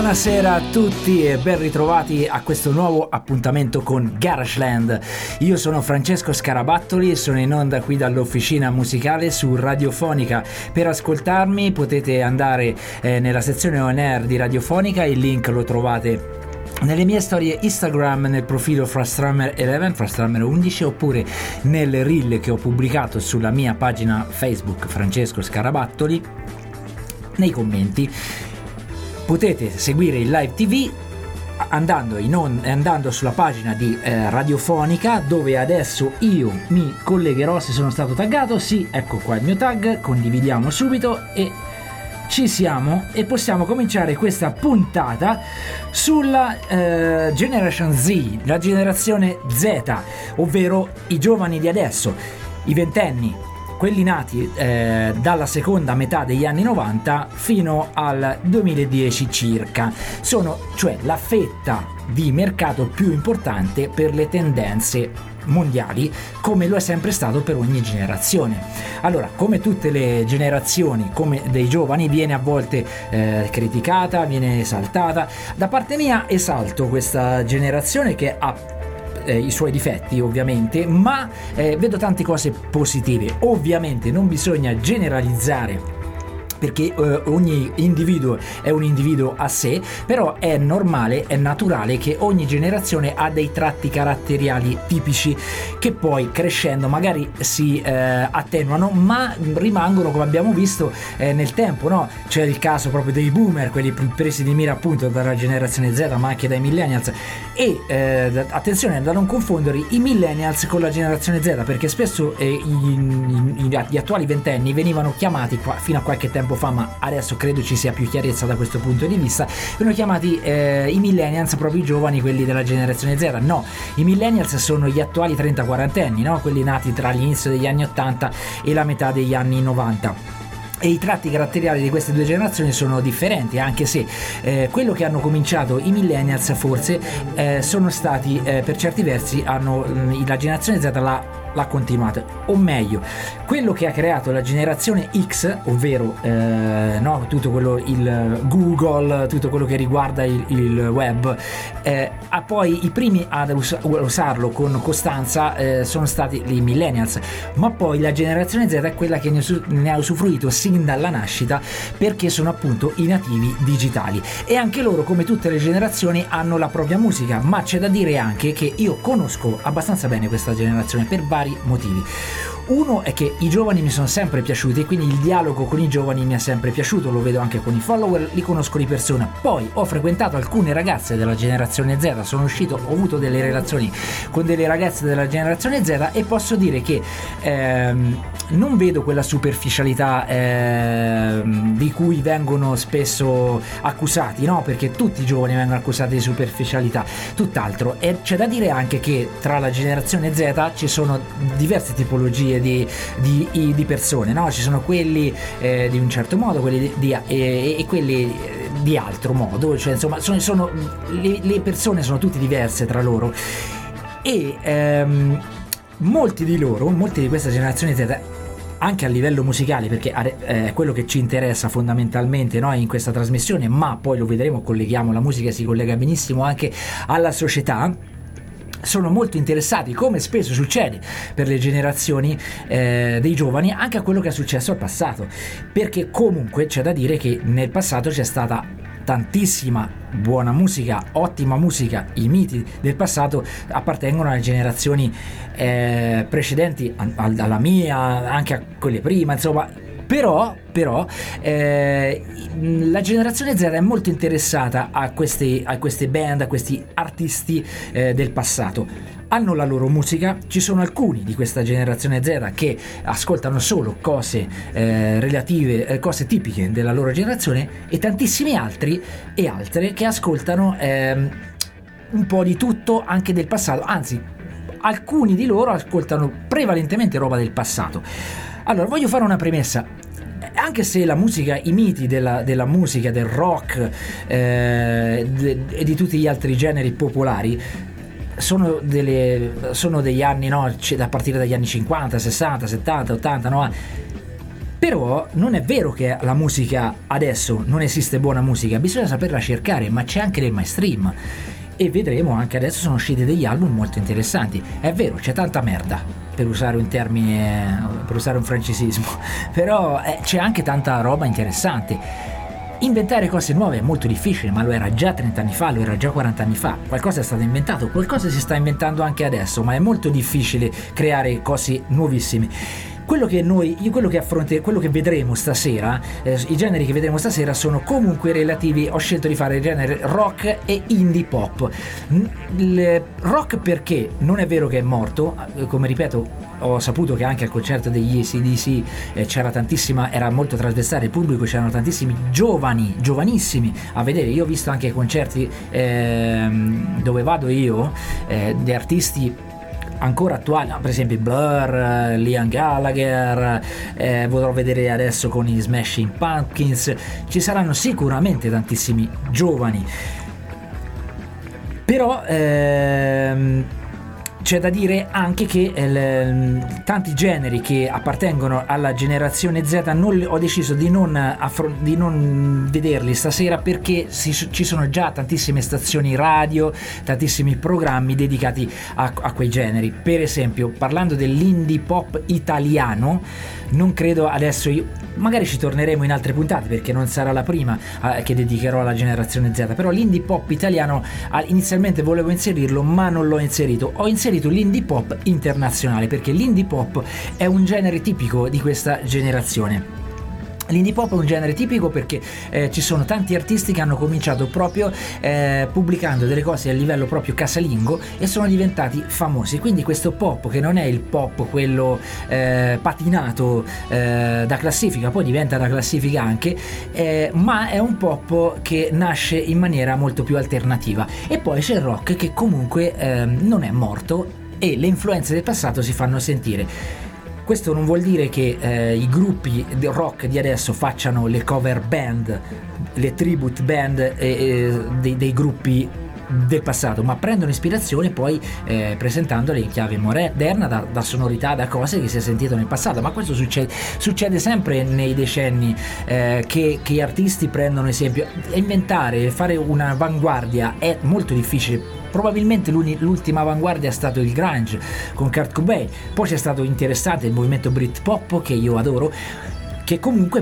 Buonasera a tutti e ben ritrovati a questo nuovo appuntamento con Garageland. Io sono Francesco Scarabattoli e sono in onda qui dall'Officina Musicale su Radiofonica. Per ascoltarmi potete andare nella sezione on air di Radiofonica, il link lo trovate nelle mie storie Instagram, nel profilo Frastrummer11, oppure nel reel che ho pubblicato sulla mia pagina Facebook Francesco Scarabattoli. Nei commenti potete seguire il live TV andando sulla pagina di Radiofonica, dove adesso io mi collegherò se sono stato taggato. Sì, ecco qua il mio tag, condividiamo subito e ci siamo e possiamo cominciare questa puntata sulla Generation Z, la generazione Z, ovvero i giovani di adesso, i ventenni, quelli nati dalla seconda metà degli anni 90 fino al 2010 circa. Sono cioè la fetta di mercato più importante per le tendenze mondiali, come lo è sempre stato per ogni generazione. Allora, come tutte le generazioni, come dei giovani, viene a volte criticata, viene esaltata. Da parte mia esalto questa generazione che ha i suoi difetti ovviamente, ma vedo tante cose positive. Ovviamente non bisogna generalizzare, perché ogni individuo è un individuo a sé, però è normale, è naturale che ogni generazione ha dei tratti caratteriali tipici che poi crescendo magari si attenuano, ma rimangono, come abbiamo visto nel tempo, no? C'è il caso proprio dei boomer, quelli presi di mira appunto dalla generazione Z, ma anche dai millennials, e attenzione da non confondere i millennials con la generazione Z, perché spesso gli attuali ventenni venivano chiamati fino a qualche tempo fa, ma adesso credo ci sia più chiarezza da questo punto di vista, vengono chiamati i millennials proprio i giovani, quelli della generazione Z. No, i millennials sono gli attuali 30-40 anni, no? Quelli nati tra l'inizio degli anni 80 e la metà degli anni 90. E i tratti caratteriali di queste due generazioni sono differenti, anche se quello che hanno cominciato i millennials forse sono stati per certi versi la generazione Z l'ha continuata, o meglio quello che ha creato la generazione X, ovvero tutto quello, il Google, tutto quello che riguarda il web, ha poi i primi ad usarlo con costanza sono stati i millennials, ma poi la generazione Z è quella che ne ha usufruito sin dalla nascita, perché sono appunto i nativi digitali, e anche loro, come tutte le generazioni, hanno la propria musica. Ma c'è da dire anche che io conosco abbastanza bene questa generazione per vari motivi. Uno è che i giovani mi sono sempre piaciuti e quindi il dialogo con i giovani mi è sempre piaciuto, lo vedo anche con i follower, li conosco di persona. Poi ho frequentato alcune ragazze della generazione Z, ho avuto delle relazioni con delle ragazze della generazione Z e posso dire che non vedo quella superficialità di cui vengono spesso accusati, no? Perché tutti i giovani vengono accusati di superficialità, tutt'altro. E c'è da dire anche che tra la generazione Z ci sono diverse tipologie di persone, no? Ci sono quelli di un certo modo, quelli e quelli di altro modo, cioè insomma le persone sono tutte diverse tra loro, e molti di questa generazione Z, anche a livello musicale, perché è quello che ci interessa fondamentalmente, no, in questa trasmissione, ma poi lo vedremo, la musica si collega benissimo anche alla società. Sono molto interessati, come spesso succede per le generazioni dei giovani, anche a quello che è successo al passato, perché comunque c'è da dire che nel passato c'è stata tantissima buona musica, ottima musica. I miti del passato appartengono alle generazioni precedenti alla mia, anche a quelle prima, insomma. Però la generazione Z è molto interessata a queste band, a questi artisti del passato. Hanno la loro musica, ci sono alcuni di questa generazione Z che ascoltano solo cose relative, cose tipiche della loro generazione, e tantissimi altri e altre che ascoltano un po' di tutto, anche del passato. Anzi, alcuni di loro ascoltano prevalentemente roba del passato. Allora, voglio fare una premessa. Anche se la musica, i miti della musica, del rock e di tutti gli altri generi popolari sono degli anni, no, a partire dagli anni 50, 60, 70, 80, 90, Però non è vero che la musica adesso non esiste buona musica, bisogna saperla cercare, ma c'è anche del mainstream. E vedremo anche adesso sono usciti degli album molto interessanti. È vero, c'è tanta merda, per usare un termine, per usare un francesismo, però c'è anche tanta roba interessante. Inventare cose nuove è molto difficile, ma lo era già 30 anni fa, lo era già 40 anni fa. Qualcosa è stato inventato, qualcosa si sta inventando anche adesso, ma è molto difficile creare cose nuovissime. Quello che vedremo stasera, i generi che vedremo stasera sono comunque relativi. Ho scelto di fare il genere rock e indie pop. Il rock perché non è vero che è morto, come ripeto. Ho saputo che anche al concerto degli AC/DC era molto trasversale il pubblico, c'erano tantissimi giovanissimi a vedere. Io ho visto anche concerti dove vado io, di artisti ancora attuali, per esempio Blur, Liam Gallagher, vorrò vedere adesso con i Smashing Pumpkins. Ci saranno sicuramente tantissimi giovani, però c'è da dire anche che tanti generi che appartengono alla generazione Z ho deciso di non vederli stasera, perché ci sono già tantissime stazioni radio, tantissimi programmi dedicati a quei generi. Per esempio, parlando dell'indie pop italiano, non credo adesso magari ci torneremo in altre puntate, perché non sarà la prima che dedicherò alla generazione Z, però l'indie pop italiano inizialmente volevo inserirlo, ma non l'ho inserito. Ho inserito l'indie pop internazionale, perché l'indie pop è un genere tipico di questa generazione. L'indie pop è un genere tipico perché ci sono tanti artisti che hanno cominciato proprio pubblicando delle cose a livello proprio casalingo e sono diventati famosi. Quindi questo pop, che non è il pop quello patinato da classifica, poi diventa da classifica anche, ma è un pop che nasce in maniera molto più alternativa. E poi c'è il rock, che comunque non è morto e le influenze del passato si fanno sentire. Questo non vuol dire che i gruppi di rock di adesso facciano le cover band, le tribute band dei gruppi del passato, ma prendono ispirazione poi presentandole in chiave moderna, da sonorità, da cose che si è sentito nel passato. Ma questo succede sempre nei decenni, che gli artisti prendono esempio. Inventare, fare una avanguardia è molto difficile. Probabilmente l'ultima avanguardia è stato il grunge con Kurt Cobain, poi c'è stato interessante il movimento Britpop, che io adoro, che comunque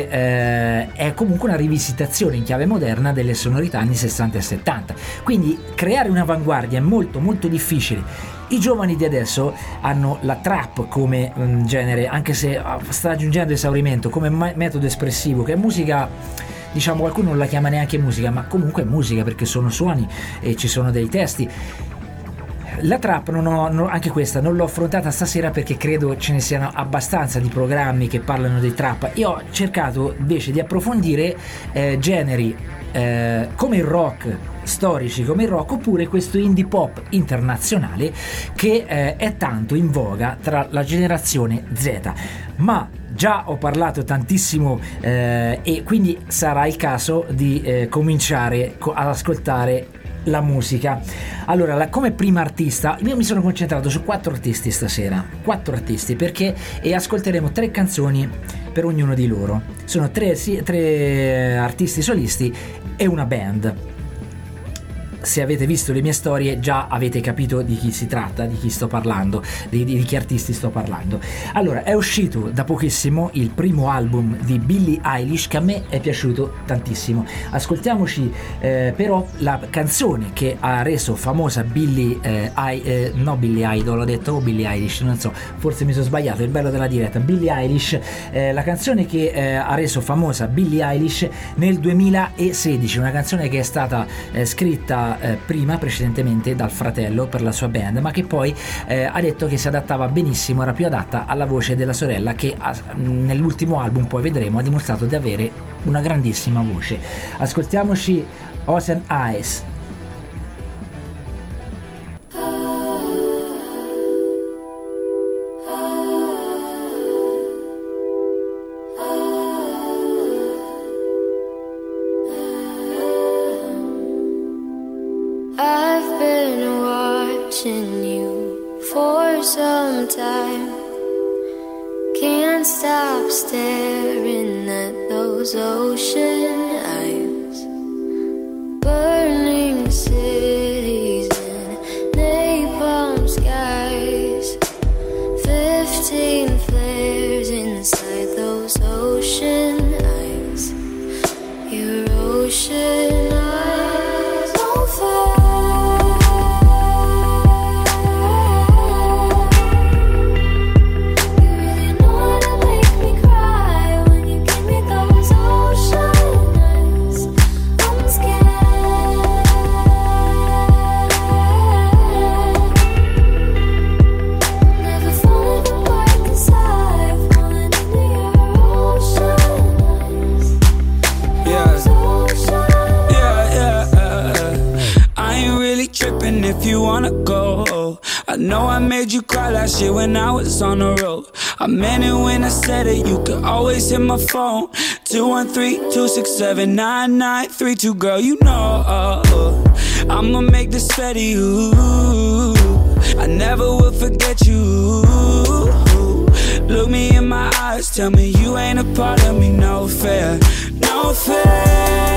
è comunque una rivisitazione in chiave moderna delle sonorità anni 60 e 70. Quindi creare un'avanguardia è molto molto difficile. I giovani di adesso hanno la trap come genere, anche se sta raggiungendo esaurimento, come metodo espressivo, che è musica, diciamo, qualcuno non la chiama neanche musica, ma comunque è musica, perché sono suoni e ci sono dei testi. La trap anche questa non l'ho affrontata stasera, perché credo ce ne siano abbastanza di programmi che parlano di trap. Io ho cercato invece di approfondire generi come il rock, storici come il rock, oppure questo indie pop internazionale che è tanto in voga tra la generazione Z. Ma già ho parlato tantissimo e quindi sarà il caso di cominciare ad ascoltare la musica. Allora, come prima artista io mi sono concentrato su 4 artisti stasera, 4 artisti, perché ascolteremo 3 canzoni per ognuno di loro. Sono 3 artisti solisti e una band. Se avete visto le mie storie già avete capito di chi si tratta, di chi sto parlando, di che artisti sto parlando. Allora, è uscito da pochissimo il primo album di Billie Eilish, che a me è piaciuto tantissimo. Ascoltiamoci però la canzone che ha reso famosa Billie Idol, ho detto Billie Eilish, non so, forse mi sono sbagliato, il bello della diretta. Billie Eilish, la canzone che ha reso famosa Billie Eilish nel 2016, una canzone che è stata scritta precedentemente dal fratello per la sua band, ma che poi ha detto che si adattava benissimo, era più adatta alla voce della sorella, che nell'ultimo album, poi vedremo, ha dimostrato di avere una grandissima voce. Ascoltiamoci Ocean Eyes. Some time, Can't stop staring at those ocean eyes, burning cities and napalm skies, 15 flares inside those ocean eyes, your ocean eyes don't fail. If you wanna go, I know I made you cry last year when I was on the road. I meant it when I said it, you could always hit my phone. 213-267-9932, girl, you know I'ma make this fair to you. I never will forget you. Look me in my eyes, tell me you ain't a part of me. No fair, no fair.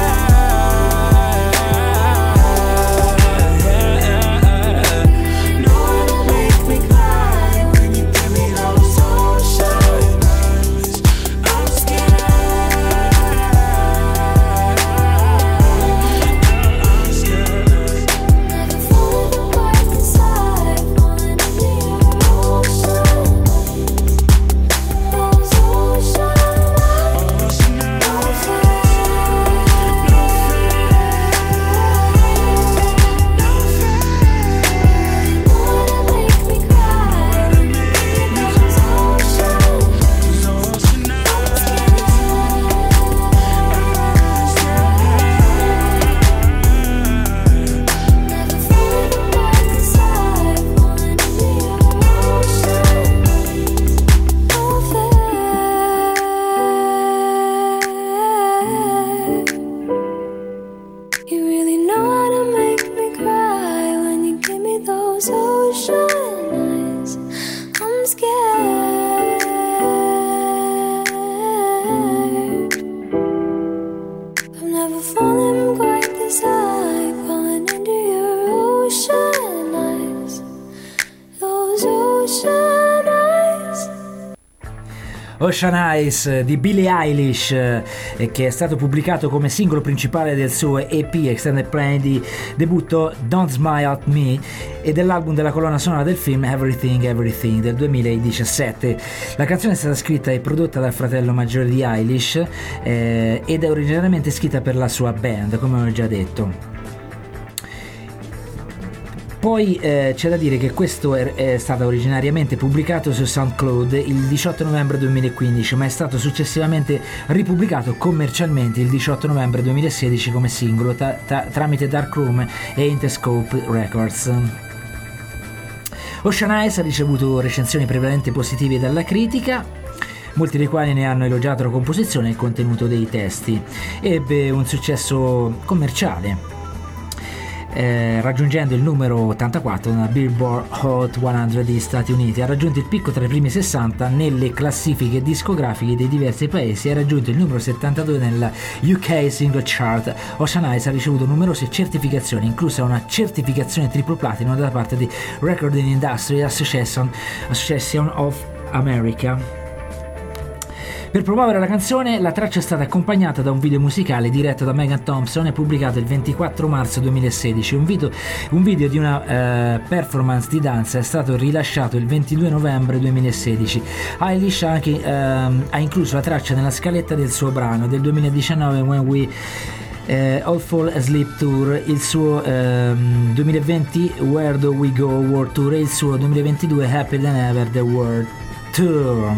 Ocean Eyes di Billie Eilish, che è stato pubblicato come singolo principale del suo EP Extended Play di debutto Don't Smile at Me e dell'album della colonna sonora del film Everything Everything del 2017. La canzone è stata scritta e prodotta dal fratello maggiore di Eilish ed è originariamente scritta per la sua band, come ho già detto. Poi c'è da dire che questo è stato originariamente pubblicato su SoundCloud il 18 novembre 2015, ma è stato successivamente ripubblicato commercialmente il 18 novembre 2016 come singolo tramite Darkroom e Interscope Records. Ocean Eyes ha ricevuto recensioni prevalentemente positive dalla critica, molti dei quali ne hanno elogiato la composizione e il contenuto dei testi. Ebbe un successo commerciale, raggiungendo il numero 84 nella Billboard Hot 100 degli Stati Uniti. Ha raggiunto il picco tra i primi 60 nelle classifiche discografiche dei diversi paesi e ha raggiunto il numero 72 nella UK Single Chart. Ocean Eyes ha ricevuto numerose certificazioni, inclusa una certificazione triplo platino da parte di Recording Industry Association of America. Per promuovere la canzone, la traccia è stata accompagnata da un video musicale diretto da Megan Thompson e pubblicato il 24 marzo 2016. Un video di una performance di danza è stato rilasciato il 22 novembre 2016. Eilish ha incluso la traccia nella scaletta del suo brano del 2019 When We All Fall Asleep Tour, il suo 2020 Where Do We Go World Tour e il suo 2022 Happier Than Ever The World Tour.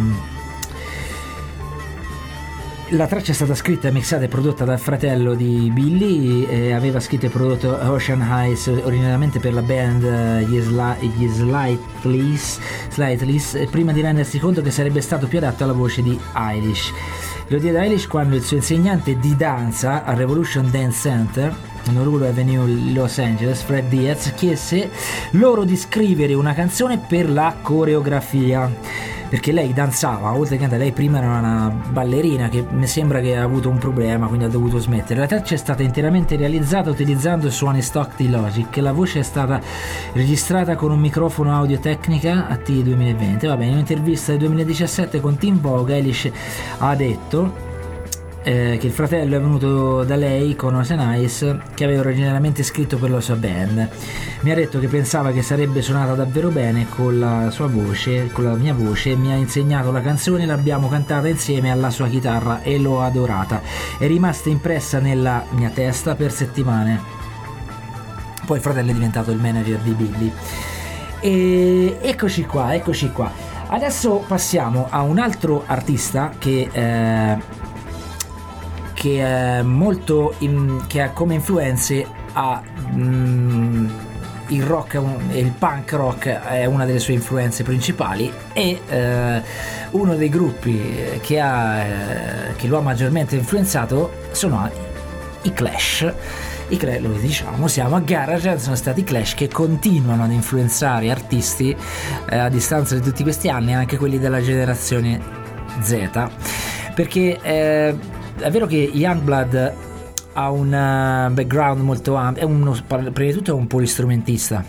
La traccia è stata scritta, mixata e prodotta dal fratello di Billy e aveva scritto e prodotto Ocean Eyes originariamente per la band gli Slightlies, prima di rendersi conto che sarebbe stato più adatto alla voce di Eilish. Lo diede Eilish quando il suo insegnante di danza al Revolution Dance Center, Honolulu Avenue, Los Angeles, Fred Diaz, chiese loro di scrivere una canzone per la coreografia. perché lei danzava, oltre che cantare, lei prima era una ballerina che mi sembra che ha avuto un problema, quindi ha dovuto smettere. La traccia è stata interamente realizzata utilizzando suoni stock di Logic, la voce è stata registrata con un microfono Audio Technica AT 2020. Va bene, in un'intervista del 2017 con Teen Vogue, Eilish ha detto che il fratello è venuto da lei con Ocean Eyes, che aveva originariamente scritto per la sua band. Mi ha detto che pensava che sarebbe suonata davvero bene con la sua voce, con la mia voce, mi ha insegnato la canzone, l'abbiamo cantata insieme alla sua chitarra e l'ho adorata, è rimasta impressa nella mia testa per settimane. Poi il fratello è diventato il manager di Billy. E eccoci qua. Adesso passiamo a un altro artista che è molto che ha come influenze il rock e il punk rock è una delle sue influenze principali, e uno dei gruppi che lo ha maggiormente influenzato sono i Clash. Lo diciamo, siamo a Garage, sono stati i Clash che continuano ad influenzare artisti a distanza di tutti questi anni, anche quelli della generazione Z, perché è vero che Youngblood ha un background molto ampio, prima di tutto è un polistrumentista,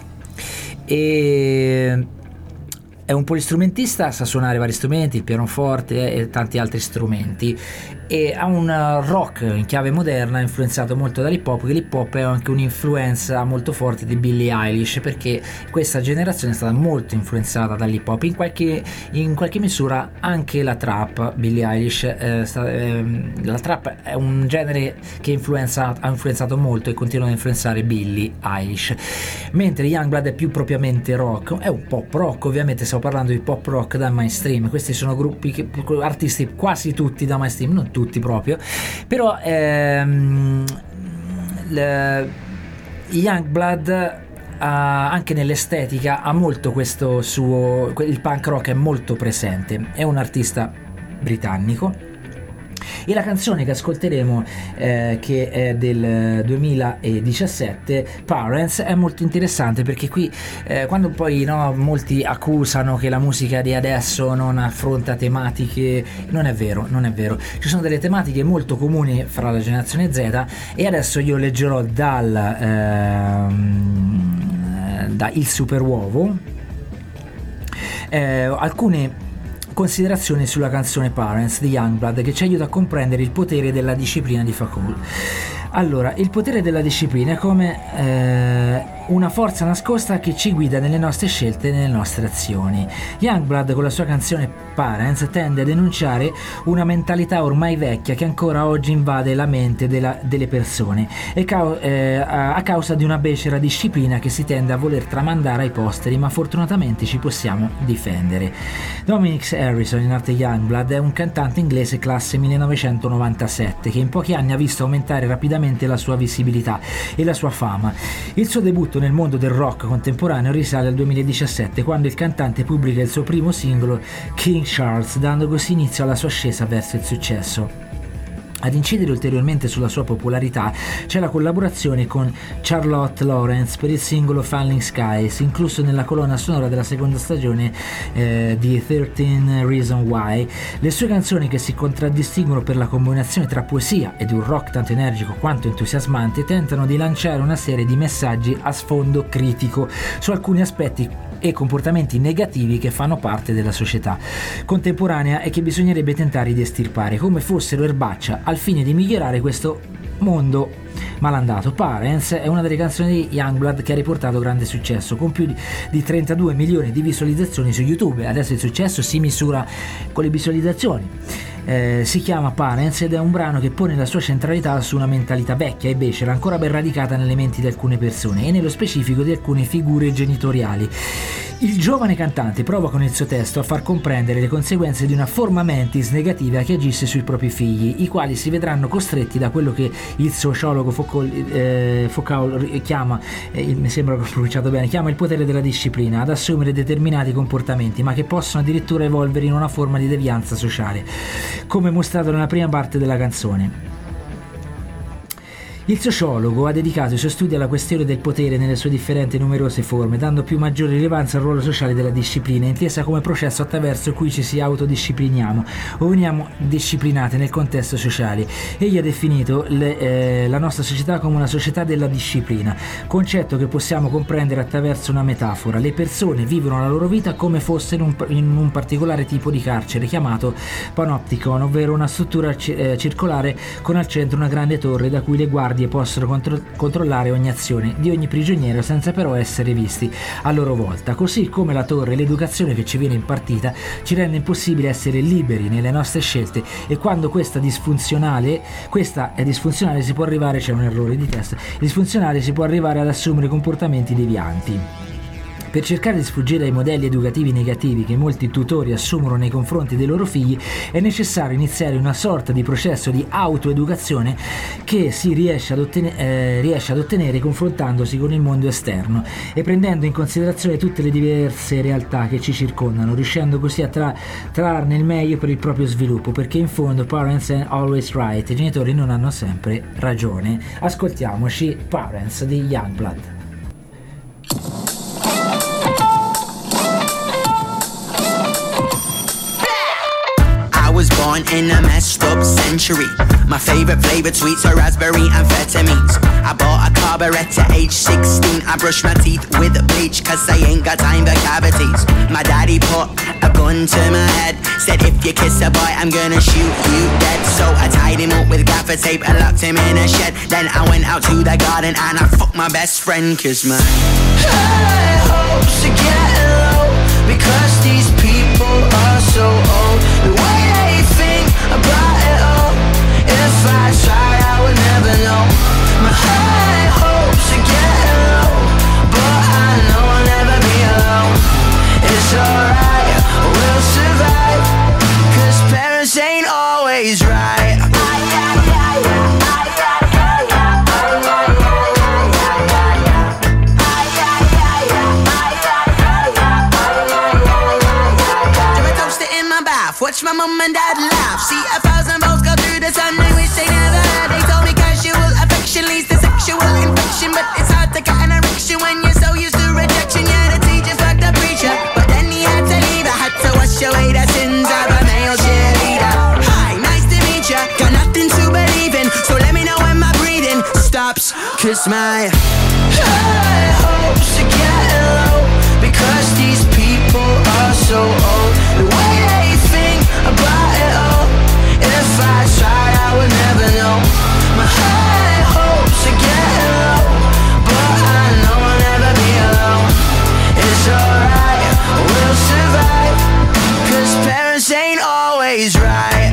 e è un polistrumentista, sa suonare vari strumenti, il pianoforte e tanti altri strumenti, e ha un rock in chiave moderna influenzato molto dall'hip hop, che l'hip hop è anche un'influenza molto forte di Billie Eilish, perché questa generazione è stata molto influenzata dall'hip hop, in qualche misura anche la trap. Billie Eilish la trap è un genere che ha influenzato molto e continua a influenzare Billie Eilish, mentre Youngblood è più propriamente rock, è un pop rock, ovviamente stiamo parlando di pop rock da mainstream. Questi sono gruppi artisti quasi tutti da mainstream, non tutti proprio, però Youngblood anche nell'estetica ha molto questo suo, il punk rock è molto presente, è un artista britannico. E la canzone che ascolteremo, che è del 2017, Parents, è molto interessante, perché qui quando poi molti accusano che la musica di adesso non affronta tematiche, non è vero, ci sono delle tematiche molto comuni fra la generazione Z, e adesso io leggerò da Il Superuovo alcune considerazioni sulla canzone Parents di Youngblood, che ci aiuta a comprendere il potere della disciplina di Fakul. Allora, il potere della disciplina è come una forza nascosta che ci guida nelle nostre scelte e nelle nostre azioni. Youngblood con la sua canzone Parents tende a denunciare una mentalità ormai vecchia che ancora oggi invade la mente delle persone, e a causa di una becera disciplina che si tende a voler tramandare ai posteri, ma fortunatamente ci possiamo difendere. Dominic Harrison, in arte Youngblood, è un cantante inglese classe 1997 che in pochi anni ha visto aumentare rapidamente la sua visibilità e la sua fama. Il suo debutto nel mondo del rock contemporaneo risale al 2017, quando il cantante pubblica il suo primo singolo, King Charles, dando così inizio alla sua ascesa verso il successo. Ad incidere ulteriormente sulla sua popolarità c'è la collaborazione con Charlotte Lawrence per il singolo Falling Skies, incluso nella colonna sonora della seconda stagione di 13 Reasons Why. Le sue canzoni, che si contraddistinguono per la combinazione tra poesia ed un rock tanto energico quanto entusiasmante, tentano di lanciare una serie di messaggi a sfondo critico su alcuni aspetti e comportamenti negativi che fanno parte della società contemporanea e che bisognerebbe tentare di estirpare come fossero erbaccia al fine di migliorare questo mondo malandato. Parents è una delle canzoni di Youngblood che ha riportato grande successo, con più di 32 milioni di visualizzazioni su YouTube. Adesso il successo si misura con le visualizzazioni. Si chiama Parents ed è un brano che pone la sua centralità su una mentalità vecchia e becera, ancora ben radicata nelle menti di alcune persone e nello specifico di alcune figure genitoriali. Il giovane cantante prova con il suo testo a far comprendere le conseguenze di una forma mentis negativa che agisce sui propri figli, i quali si vedranno costretti da quello che il sociologo Foucault chiama, mi sembra che ho pronunciato bene, chiama il potere della disciplina, ad assumere determinati comportamenti, ma che possono addirittura evolvere in una forma di devianza sociale, come mostrato nella prima parte della canzone. Il sociologo ha dedicato i suoi studi alla questione del potere nelle sue differenti e numerose forme, dando più maggiore rilevanza al ruolo sociale della disciplina, intesa come processo attraverso cui ci si autodiscipliniamo o veniamo disciplinate nel contesto sociale. Egli ha definito la nostra società come una società della disciplina, concetto che possiamo comprendere attraverso una metafora. Le persone vivono la loro vita come fosse in un particolare tipo di carcere chiamato panopticon, ovvero una struttura circolare con al centro una grande torre da cui le guardie possono controllare ogni azione di ogni prigioniero senza però essere visti a loro volta. Così come la torre, l'educazione che ci viene impartita ci rende impossibile essere liberi nelle nostre scelte, e quando questa è disfunzionale si può arrivare, c'è un errore di testa, disfunzionale si può arrivare ad assumere comportamenti devianti. Per cercare di sfuggire ai modelli educativi negativi che molti tutori assumono nei confronti dei loro figli, è necessario iniziare una sorta di processo di autoeducazione che si riesce ad ottenere confrontandosi con il mondo esterno e prendendo in considerazione tutte le diverse realtà che ci circondano, riuscendo così a trarne il meglio per il proprio sviluppo, perché in fondo parents are always right, i genitori non hanno sempre ragione. Ascoltiamoci Parents di Youngblood. Born in a messed up century. My favorite flavored sweets are raspberry amphetamines. I bought a carburet at age 16. I brushed my teeth with bleach cause I ain't got time for cavities. My daddy put a gun to my head, said if you kiss a boy I'm gonna shoot you dead. So I tied him up with gaffer tape and locked him in a shed. Then I went out to the garden and I fucked my best friend cause my high hopes are getting low because these people are so old. The way they think about it all, if I tried I would never know. My high hopes are getting low, but I know I'll never be alone. It's alright, we'll survive, cause parents ain't always right. Watch my mum and dad laugh. See 1,000 volts go through the sun. I wish they never had. They told me casual affection leads to sexual infection, but it's hard to get an erection when you're so used to rejection. Yeah, the teacher fucked the preacher, but then he had to leave. I had to wash away the sins of a male cheerleader. Hi, nice to meet ya. Got nothing to believe in, so let me know when my breathing stops. Cause my high hopes are getting low because these people are so old. The way they think about it all, if I tried I would never know. My high hopes are getting low, but I know I'll never be alone. It's alright, we'll survive, cause parents ain't always right.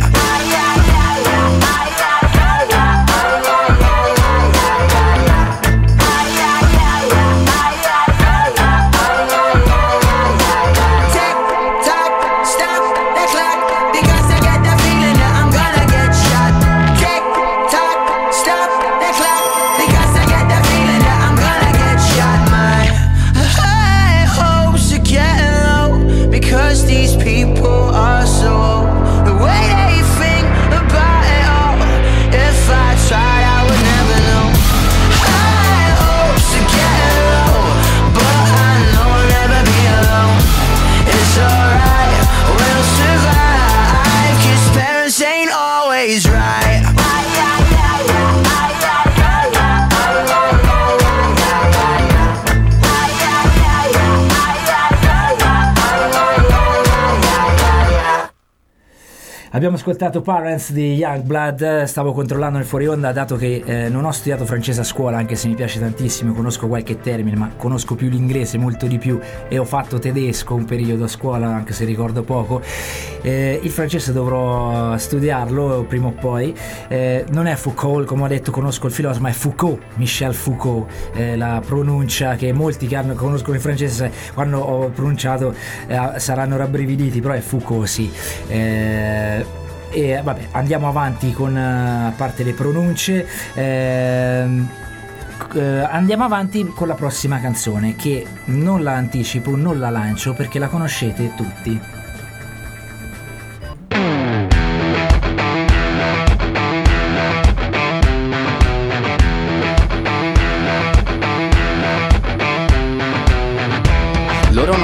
Abbiamo ascoltato Parents di Youngblood. Stavo controllando nel fuori onda, dato che non ho studiato francese a scuola, anche se mi piace tantissimo, conosco qualche termine, ma conosco più l'inglese, molto di più, e ho fatto tedesco un periodo a scuola, anche se ricordo poco. Il francese dovrò studiarlo prima o poi. Non è Foucault, come ho detto, conosco il filosofo, ma è Foucault, Michel Foucault. La pronuncia che molti che conoscono il francese, quando ho pronunciato, saranno rabbrividiti, però è Foucault, sì. E vabbè, andiamo avanti con, a parte le pronunce, andiamo avanti con la prossima canzone, che non la anticipo, non la lancio perché la conoscete tutti.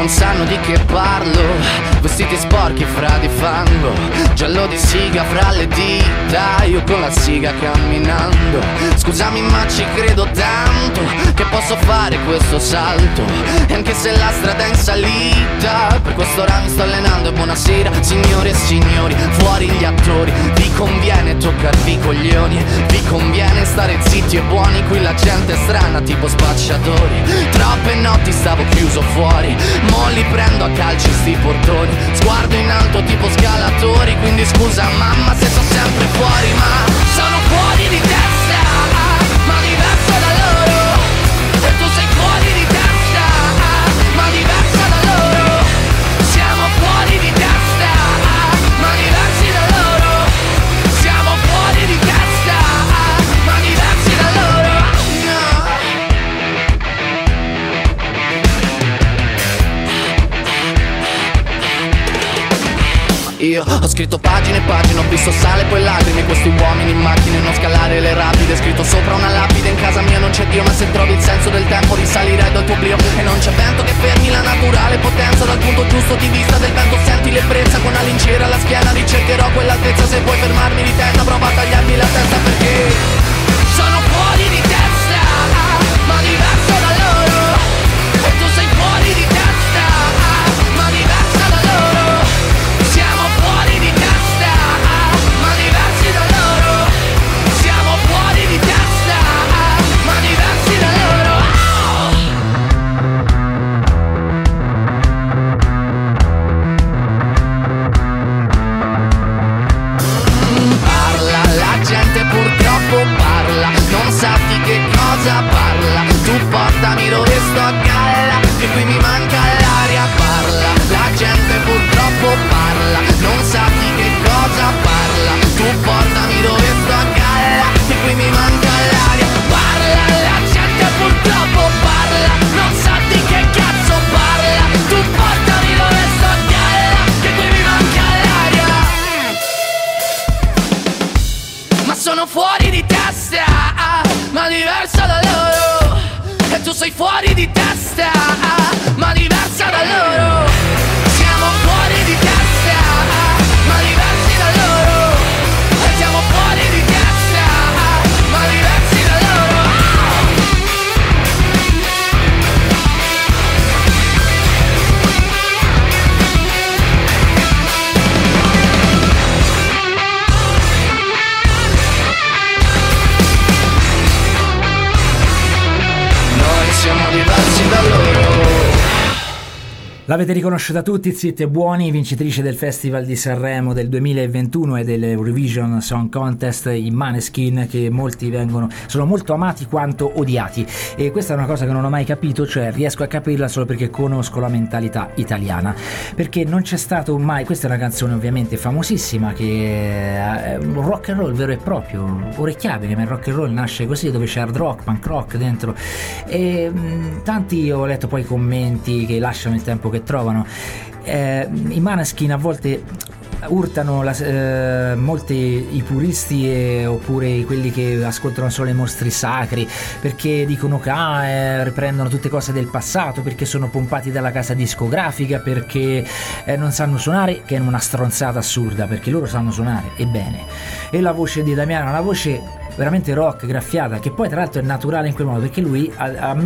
non sanno di che parlo. Vestiti sporchi fra di fango, giallo di siga fra le dita, io con la siga camminando. Scusami ma ci credo tanto che posso fare questo salto, e anche se la strada è in salita, per quest'ora mi sto allenando. E buonasera signore e signori, fuori gli attori. Vi conviene toccarvi i coglioni, vi conviene stare zitti e buoni, qui la gente è strana tipo spacciatori. Troppe notti stavo chiuso fuori, mo li prendo a calci sti portoni. Sguardo in alto tipo scalatori, quindi scusa mamma se sono sempre fuori, ma sono fuori di testa, ma diverso da loro. E tu sei fuori di testa, ma diversa da loro. Siamo fuori di testa, ma diversi da loro. Siamo fuori di testa, ma diversi da loro. Io ho scritto pagine e pagine, ho visto sale poi lacrime, questi uomini in macchine, non scalare le rapide. Scritto sopra una lapide, in casa mia non c'è Dio, ma se trovi il senso del tempo risalirai dal tuo oblio. E non c'è vento che fermi la naturale potenza, dal punto giusto di vista del vento senti l'ebbrezza. Con la lincera alla schiena ricercherò quell'altezza, se vuoi fermarmi di testa prova a tagliarmi la testa, perché sono fuori di testa, ma diverso da loro. E tu sei fuori di testa, ma diversa da loro. Siamo fuori di testa, ma diversi da loro. Siamo fuori di testa, ma diversi da loro. Parla, la gente purtroppo parla, non sa di che cosa parla. Tu portami dove sto a galla, che qui mi manca l'aria. Parla, la gente purtroppo parla, non sa di che cosa parla. Tu portami dove sto a galla, che qui mi manca l'aria. Parla, la gente purtroppo parla, non sa di che cazzo parla. Tu portami dove sto a galla, che qui mi manca l'aria. Ma sono fuori di testa, ma diversa da loro. E tu sei fuori di testa, ma diversa da loro. Siamo fuori di testa, ma diversi da loro. E siamo fuori di testa, ma diversi da loro. Noi siamo diversi da loro. L'avete riconosciuta tutti, zitti e buoni, vincitrice del Festival di Sanremo del 2021 e dell'Eurovision Song Contest, i Maneskin, che molti sono molto amati quanto odiati, e questa è una cosa che non ho mai capito, cioè riesco a capirla solo perché conosco la mentalità italiana, perché non c'è stato mai, questa è una canzone ovviamente famosissima che è un rock and roll vero e proprio, orecchiabile, ma il rock and roll nasce così, dove c'è hard rock, punk rock dentro, e tanti ho letto poi commenti che lasciano il tempo che trovano. I Maneskin a volte urtano molti i puristi oppure quelli che ascoltano solo i mostri sacri, perché dicono che riprendono tutte cose del passato, perché sono pompati dalla casa discografica, perché non sanno suonare, che è una stronzata assurda, perché loro sanno suonare e bene. E la voce di Damiano, una voce veramente rock, graffiata, che poi tra l'altro è naturale in quel modo, perché lui ha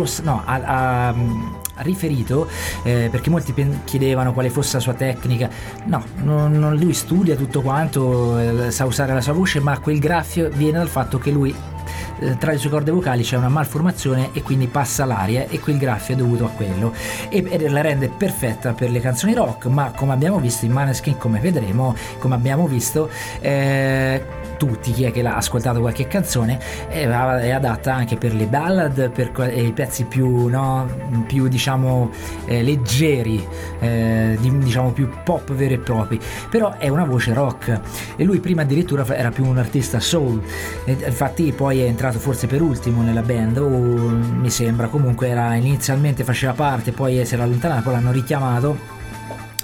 riferito, perché molti chiedevano quale fosse la sua tecnica. No, non lui studia tutto quanto, sa usare la sua voce, ma quel graffio viene dal fatto che lui tra le sue corde vocali c'è una malformazione e quindi passa l'aria, e quel graffio è dovuto a quello, e la rende perfetta per le canzoni rock. Ma come abbiamo visto in Maneskin, come vedremo, come abbiamo visto tutti, chi è che l'ha ascoltato qualche canzone, è adatta anche per le ballad, per i pezzi più diciamo leggeri, diciamo più pop veri e propri, però è una voce rock, e lui prima addirittura era più un artista soul, infatti poi è entrato forse per ultimo nella band, o mi sembra, comunque inizialmente faceva parte, poi si era allontanato, poi l'hanno richiamato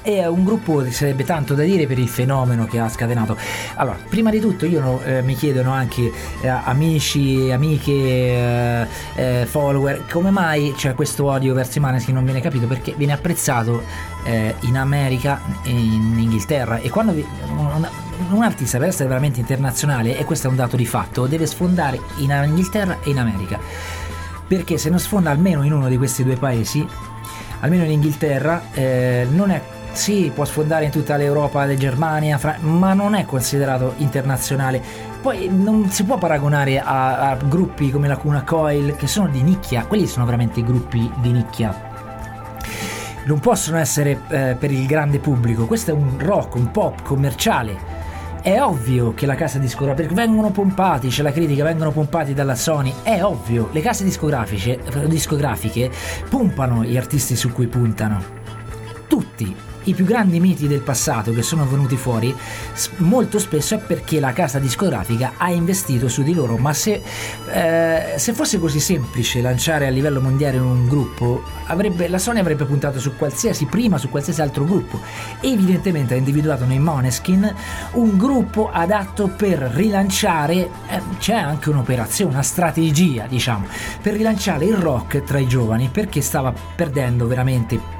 è un gruppo che sarebbe tanto da dire per il fenomeno che ha scatenato. Allora, prima di tutto mi chiedono anche amici, amiche, follower, come mai c'è questo odio verso i Maneskin. Non viene capito perché viene apprezzato in America e in Inghilterra, e quando un artista per essere veramente internazionale, e questo è un dato di fatto, deve sfondare in Inghilterra e in America, perché se non sfonda almeno in uno di questi due paesi, almeno in Inghilterra, non è, sì, può sfondare in tutta l'Europa, la Germania, ma non è considerato internazionale. Poi non si può paragonare a gruppi come la Lacuna Coil, che sono di nicchia. Quelli sono veramente gruppi di nicchia, non possono essere per il grande pubblico. Questo è un rock, un pop commerciale. È ovvio che la casa discografica, perché vengono pompati, c'è la critica, vengono pompati dalla Sony, è ovvio, le case discografiche pompano gli artisti su cui puntano. Tutti i più grandi miti del passato che sono venuti fuori molto spesso è perché la casa discografica ha investito su di loro. Ma se fosse così semplice lanciare a livello mondiale un gruppo, la Sony avrebbe puntato su qualsiasi altro gruppo. Evidentemente ha individuato nei Måneskin un gruppo adatto per rilanciare, c'è anche un'operazione, una strategia, diciamo, per rilanciare il rock tra i giovani, perché stava perdendo veramente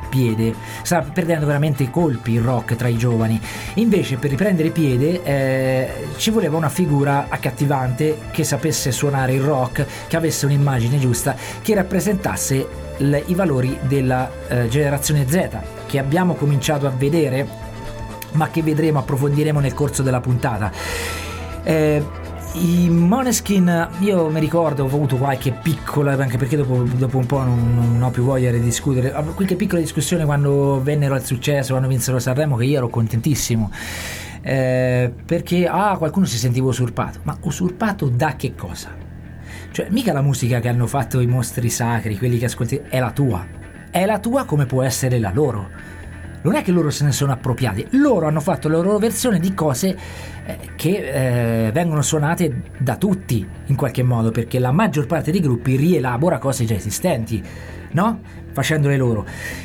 colpi il rock tra i giovani. Invece, per riprendere piede ci voleva una figura accattivante, che sapesse suonare il rock, che avesse un'immagine giusta, che rappresentasse i valori della generazione Z, che abbiamo cominciato a vedere, ma che approfondiremo nel corso della puntata. I Måneskin, io mi ricordo, ho avuto qualche piccola, anche perché dopo un po' non ho più voglia di discutere, qualche piccola discussione quando vennero al successo, quando vinsero Sanremo, che io ero contentissimo, perché qualcuno si sentiva usurpato. Ma usurpato da che cosa? Cioè, mica la musica che hanno fatto i mostri sacri, quelli che ascolti, è la tua come può essere la loro. Non è che loro se ne sono appropriati, loro hanno fatto la loro versione di cose che vengono suonate da tutti in qualche modo, perché la maggior parte dei gruppi rielabora cose già esistenti, no? Facendole loro.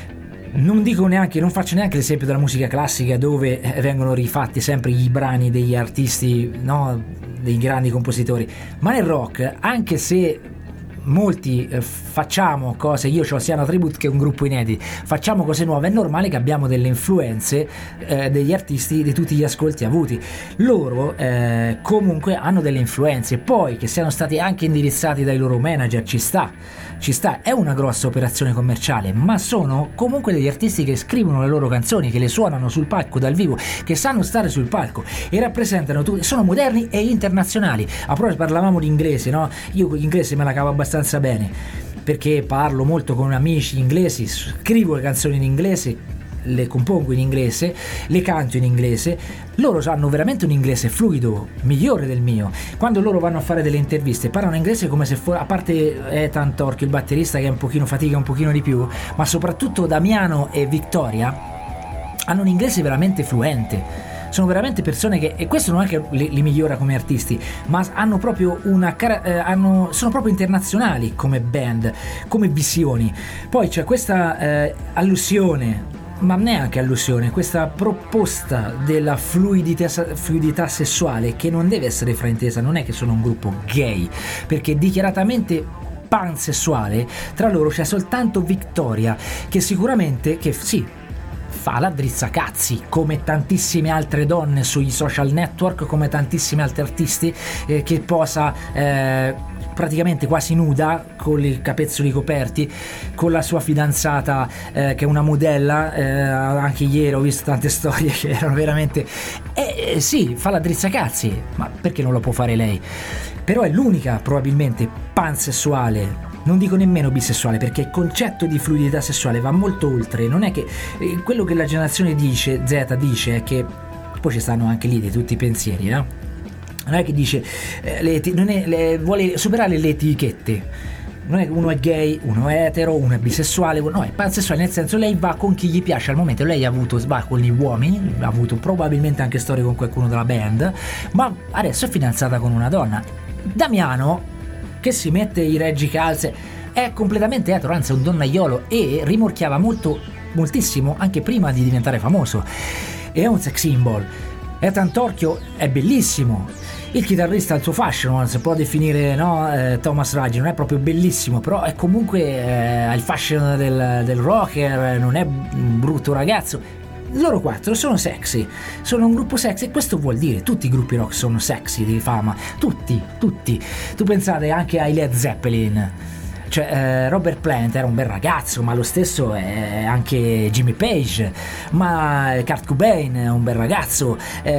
Non faccio neanche l'esempio della musica classica, dove vengono rifatti sempre i brani degli artisti, no? Dei grandi compositori. Ma nel rock, anche se molti facciamo cose, io ho sia una tribute che un gruppo inediti, facciamo cose nuove, è normale che abbiamo delle influenze degli artisti, di tutti gli ascolti avuti. Loro comunque hanno delle influenze, poi che siano stati anche indirizzati dai loro manager, ci sta, è una grossa operazione commerciale, ma sono comunque degli artisti che scrivono le loro canzoni, che le suonano sul palco dal vivo, che sanno stare sul palco e rappresentano sono moderni e internazionali. A proposito, parlavamo di inglese, no? Io con l'inglese me la cavo abbastanza bene, perché parlo molto con amici inglesi, scrivo le canzoni in inglese, le compongo in inglese, le canto in inglese. Loro hanno veramente un inglese fluido, migliore del mio. Quando loro vanno a fare delle interviste parlano inglese come se a parte Ethan Torchio, il batterista, che fatica un pochino di più, ma soprattutto Damiano e Victoria hanno un inglese veramente fluente. Sono veramente persone che, e questo non è che li migliora come artisti, ma hanno proprio sono proprio internazionali come band, come visioni. Poi c'è questa allusione, ma neanche allusione, questa proposta della fluidità sessuale, che non deve essere fraintesa. Non è che sono un gruppo gay, perché dichiaratamente pansessuale. Tra loro c'è soltanto Victoria, che sicuramente, che sì, fa la drizzacazzi, come tantissime altre donne sui social network, come tantissimi altri artisti, che posa praticamente quasi nuda, con i capezzoli coperti, con la sua fidanzata che è una modella. Anche ieri ho visto tante storie che erano veramente sì, fa la drizzacazzi, ma perché non lo può fare lei? Però è l'unica probabilmente pansessuale, non dico nemmeno bisessuale, perché il concetto di fluidità sessuale va molto oltre. Non è che quello che la generazione Z dice è che, poi ci stanno anche lì di tutti i pensieri, no? Non è che dice vuole superare le etichette. Non è che uno è gay, uno è etero, uno è bisessuale, no, è pansessuale, nel senso lei va con chi gli piace al momento. Lei va con gli uomini, ha avuto probabilmente anche storie con qualcuno della band, ma adesso è fidanzata con una donna. Damiano, che si mette i reggicalze, è completamente etero, anzi è un donnaiolo, e rimorchiava molto moltissimo anche prima di diventare famoso, è un sex symbol. Ethan Torchio è bellissimo, il chitarrista ha il suo fascino, non si può definire, no? Thomas Raggi non è proprio bellissimo, però è comunque ha il fascino del rocker, non è un brutto ragazzo. Loro quattro sono sexy, sono un gruppo sexy, e questo vuol dire tutti i gruppi rock sono sexy di fama, tutti. Tu pensate anche ai Led Zeppelin, cioè Robert Plant era un bel ragazzo, ma lo stesso è anche Jimmy Page, ma Kurt Cobain è un bel ragazzo,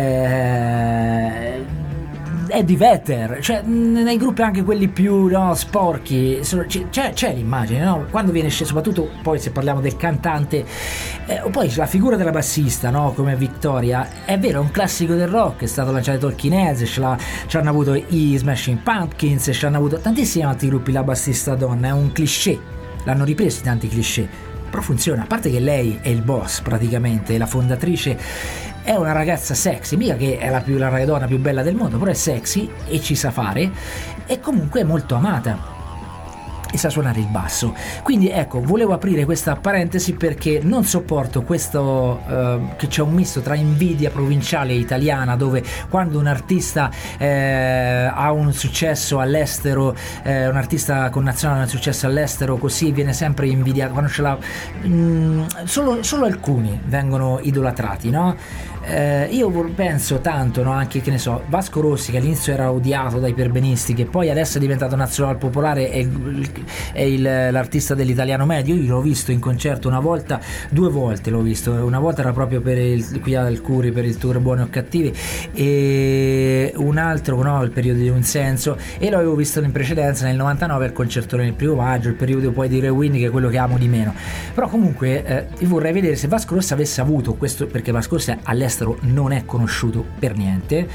Eddie Vedder, cioè nei gruppi anche quelli più, no, sporchi, c'è l'immagine, no? Quando viene sceso, soprattutto poi se parliamo del cantante, poi la figura della bassista, no, come Victoria, è vero, è un classico del rock, è stato lanciato dai Talking Heads, ci hanno avuto i Smashing Pumpkins, ci hanno avuto tantissimi altri gruppi, la bassista donna è un cliché, l'hanno ripreso tanti cliché, però funziona, a parte che lei è il boss praticamente, la fondatrice, è una ragazza sexy, mica che è la donna più bella del mondo, però è sexy e ci sa fare, e comunque è molto amata e sa suonare il basso. Quindi ecco, volevo aprire questa parentesi perché non sopporto questo che c'è un misto tra invidia provinciale e italiana, dove quando un artista ha un successo all'estero, un artista connazionale ha un successo all'estero, così viene sempre invidiato, quando ce l'ha solo alcuni vengono idolatrati, no? Io penso tanto, no, anche, che ne so, Vasco Rossi, che all'inizio era odiato dai perbenisti, che poi adesso è diventato nazionale popolare, è l'artista dell'italiano medio. Io l'ho visto in concerto due volte l'ho visto, una volta era proprio qui al Curi per il tour Buoni o Cattivi, e un altro, no, il periodo di Un Senso, e l'avevo visto in precedenza nel 99 al concerto nel primo maggio, il periodo poi di Rewind, che è quello che amo di meno. Però comunque io vorrei vedere se Vasco Rossi avesse avuto questo, perché Vasco Rossi all'estero non è conosciuto per niente,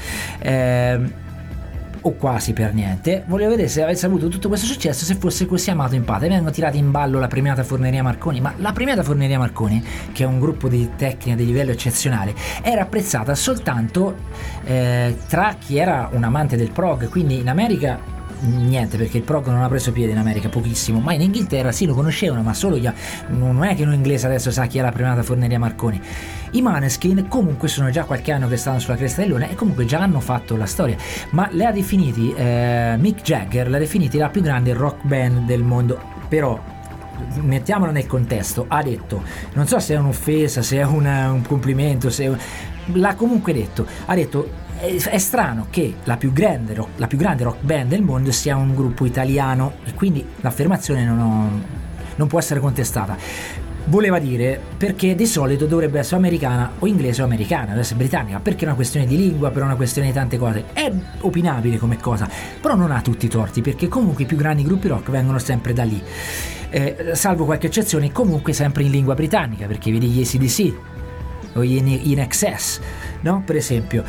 o quasi per niente. Volevo vedere se avesse avuto tutto questo successo, se fosse così amato in patria. Vengono tirati in ballo la premiata Forneria Marconi, ma la premiata Forneria Marconi, che è un gruppo di tecnica di livello eccezionale, era apprezzata soltanto tra chi era un amante del prog, quindi in America niente, perché il prog non ha preso piede in America, pochissimo, ma in Inghilterra sì, lo conoscevano, ma solo non è che un inglese adesso sa chi è la premiata Forneria Marconi. I Maneskin comunque sono già qualche anno che stanno sulla cresta dell'onda e comunque già hanno fatto la storia, ma le ha definiti Mick Jagger, l'ha definiti la più grande rock band del mondo. Però mettiamolo nel contesto, ha detto, non so se è un'offesa, se è un complimento, l'ha comunque detto, ha detto è strano che la più grande rock band del mondo sia un gruppo italiano, e quindi l'affermazione non può essere contestata. Voleva dire, perché di solito dovrebbe essere americana o inglese o americana, deve essere britannica, perché è una questione di lingua, per una questione di tante cose, è opinabile come cosa, però non ha tutti i torti, perché comunque i più grandi gruppi rock vengono sempre da lì, salvo qualche eccezione, comunque sempre in lingua britannica, perché vedi gli AC/DC o gli In Excess, no? Per esempio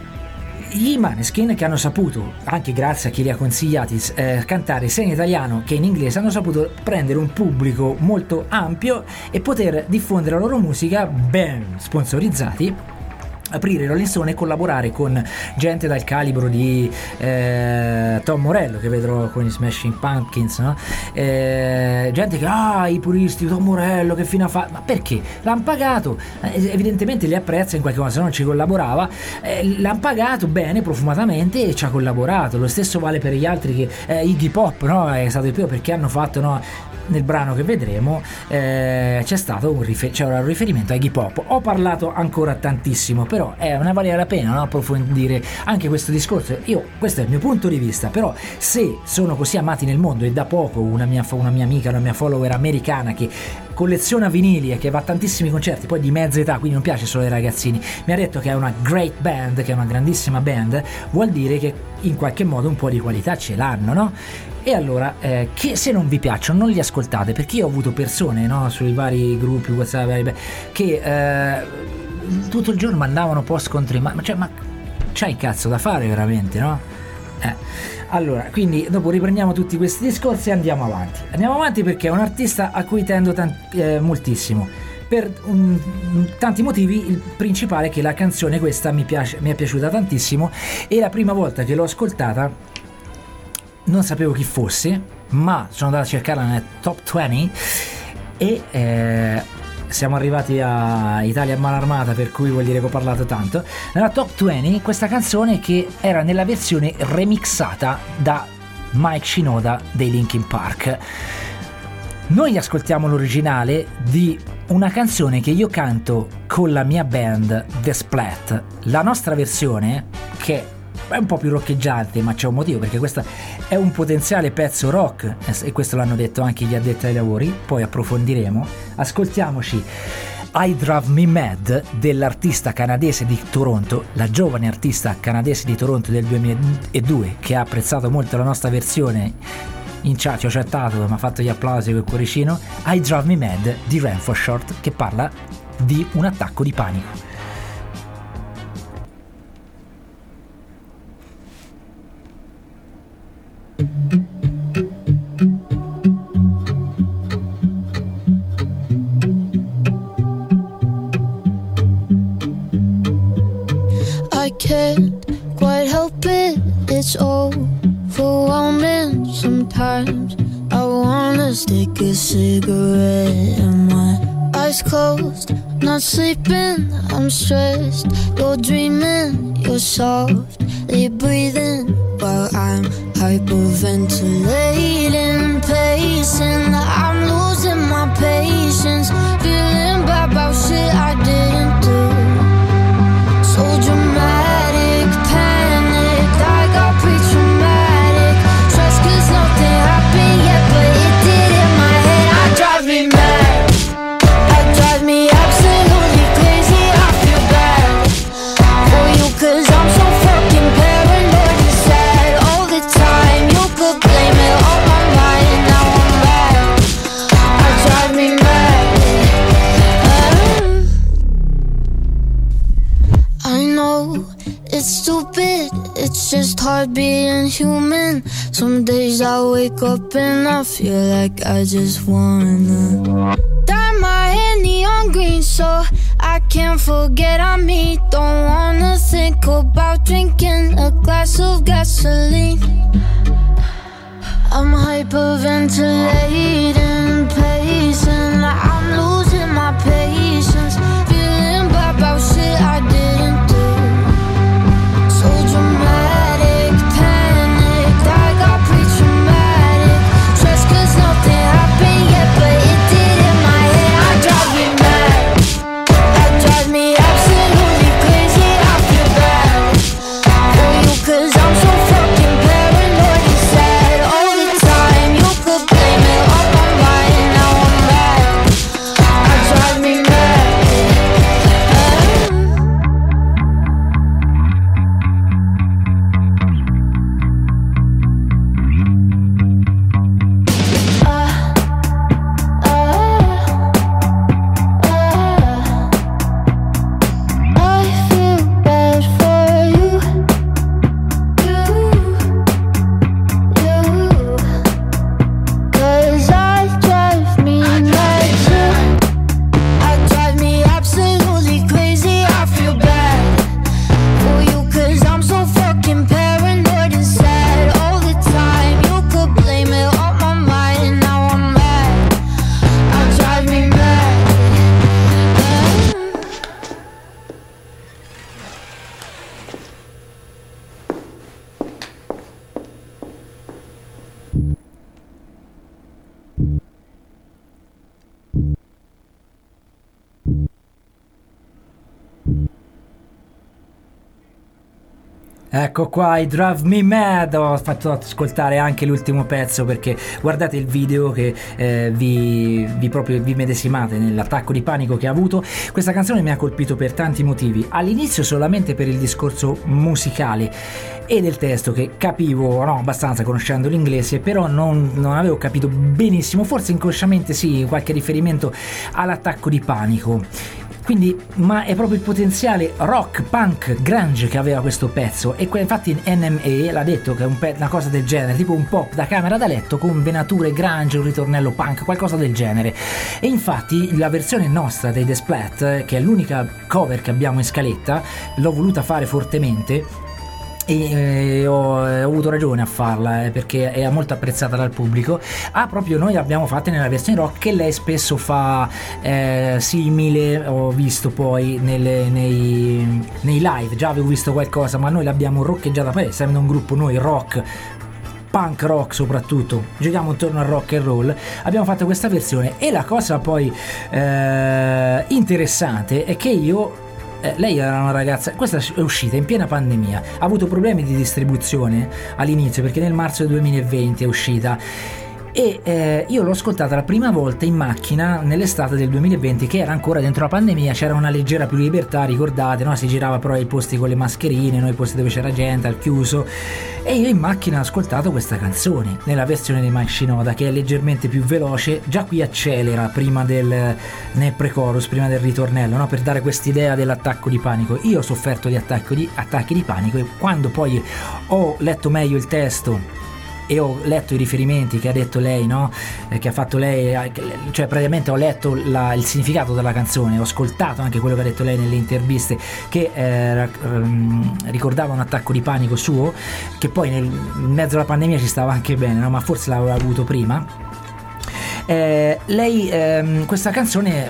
i Maneskin, che hanno saputo, anche grazie a chi li ha consigliati, cantare sia in italiano che in inglese, hanno saputo prendere un pubblico molto ampio e poter diffondere la loro musica ben sponsorizzati, aprire Rolling Stone e collaborare con gente dal calibro di Tom Morello, che vedrò con i Smashing Pumpkins, no? Gente che i puristi, Tom Morello che fino a fa, ma perché? L'hanno pagato, evidentemente li apprezza in qualche modo, se non ci collaborava, l'hanno pagato bene, profumatamente, e ci ha collaborato. Lo stesso vale per gli altri, che Iggy Pop, no? È stato il primo, perché hanno fatto, no? Nel brano che vedremo c'è stato un riferimento a Iggy Pop. Ho parlato ancora tantissimo, però ne vale la pena, no? Approfondire anche questo discorso. Questo è il mio punto di vista, però se sono così amati nel mondo, e da poco una mia amica, una mia follower americana che colleziona vinili e che va a tantissimi concerti, poi di mezza età, quindi non piace solo ai ragazzini, mi ha detto che è una great band, che è una grandissima band, vuol dire che in qualche modo un po' di qualità ce l'hanno, no? E allora che se non vi piacciono non li ascoltate, perché io ho avuto persone, no, sui vari gruppi WhatsApp che tutto il giorno mandavano post contro ma c'hai cazzo da fare veramente, no? Allora, quindi dopo riprendiamo tutti questi discorsi e andiamo avanti perché è un artista a cui tendo moltissimo, per tanti motivi. Il principale è che la canzone questa mi è piaciuta tantissimo, e la prima volta che l'ho ascoltata non sapevo chi fosse, ma sono andato a cercarla nel top 20 e siamo arrivati a Italia Malarmata, per cui vuol dire che ho parlato tanto. Nella Top 20 questa canzone che era nella versione remixata da Mike Shinoda dei Linkin Park. Noi ascoltiamo l'originale di una canzone che io canto con la mia band The Splat. La nostra versione, che è un po' più roccheggiante, ma c'è un motivo, perché questo è un potenziale pezzo rock, e questo l'hanno detto anche gli addetti ai lavori, poi approfondiremo. Ascoltiamoci I Drive Me Mad dell'artista canadese di Toronto, la giovane artista canadese di Toronto del 2002, che ha apprezzato molto la nostra versione. In chat ci ho chattato, mi ha fatto gli applausi col cuoricino. I Drive Me Mad di Ramford Short, che parla di un attacco di panico. I can't quite help it, it's overwhelming sometimes. I wanna stick a cigarette and my eyes closed, not sleeping, I'm stressed. You're dreaming, you're softly breathing while I'm hyperventilating, pacing. I'm losing my patience, feeling bad about shit I didn't do. So dramatic, panicked, I got pre-traumatic stress, 'cause nothing happened yet, but it did in my head. I drive me mad, I drive me absolutely crazy. I feel bad for you, 'cause I'm so fucking paranoid and sad all the time. You could blame it on my mind, now I'm mad. I drive me mad. I know it's stupid, it's just hard being human. Some days I wake up and I feel like I just wanna dye my hair neon green so I can't forget I'm me. Don't wanna think about drinking a glass of gasoline. I'm hyperventilating, pacing, I'm losing my patience, feeling bad about shit I didn't do. So dramatic, panicked, I got pre-traumatic stress, 'cause nothing happened yet, but it did in my head. I drive me mad, I drive me absolutely crazy. I feel bad for you, 'cause I'm so fucking paranoid and sad all the time. You could blame it on my mind, now I'm mad. I drive me mad. I feel bad for you, you, 'cause I drive me mad too. I drive me absolutely crazy. I feel bad for you, 'cause I'm so fucking paranoid and sad all the time. You could blame it on my mind, now I'm mad. I drive me mad. Ecco qua, I Drive Me Mad. Ho fatto ascoltare anche l'ultimo pezzo perché guardate il video che vi medesimate nell'attacco di panico che ha avuto. Questa canzone mi ha colpito per tanti motivi. All'inizio solamente per il discorso musicale e del testo, che capivo abbastanza conoscendo l'inglese, però non avevo capito benissimo, forse inconsciamente sì, qualche riferimento all'attacco di panico. Quindi, ma è proprio il potenziale rock, punk, grunge che aveva questo pezzo, e infatti NME l'ha detto che è una cosa del genere, tipo un pop da camera da letto con venature grunge, un ritornello punk, qualcosa del genere. E infatti la versione nostra dei The Splat, che è l'unica cover che abbiamo in scaletta, l'ho voluta fare fortemente, e ho avuto ragione a farla, perché è molto apprezzata dal pubblico. Proprio noi l'abbiamo fatta nella versione rock, che lei spesso fa simile, ho visto poi nei live, già avevo visto qualcosa, ma noi l'abbiamo roccheggiata, poi essendo un gruppo noi rock, punk rock soprattutto, giochiamo intorno al rock and roll, abbiamo fatto questa versione. E la cosa poi interessante è che lei era una ragazza, questa è uscita in piena pandemia, ha avuto problemi di distribuzione all'inizio perché nel marzo del 2020 è uscita, e io l'ho ascoltata la prima volta in macchina nell'estate del 2020, che era ancora dentro la pandemia, c'era una leggera più libertà, ricordate, no? Si girava però ai posti con le mascherine, noi posti dove c'era gente al chiuso, e io in macchina ho ascoltato questa canzone nella versione di Mike Shinoda, che è leggermente più veloce, già qui accelera prima nel pre-chorus, prima del ritornello, no? Per dare quest'idea dell'attacco di panico. Io ho sofferto di attacchi di panico, e quando poi ho letto meglio il testo e ho letto i riferimenti che ha detto lei, no? Che ha fatto lei, cioè praticamente ho letto il significato della canzone, ho ascoltato anche quello che ha detto lei nelle interviste, che ricordava un attacco di panico suo, che poi in mezzo alla pandemia ci stava anche bene, no? Ma forse l'aveva avuto prima. Lei questa canzone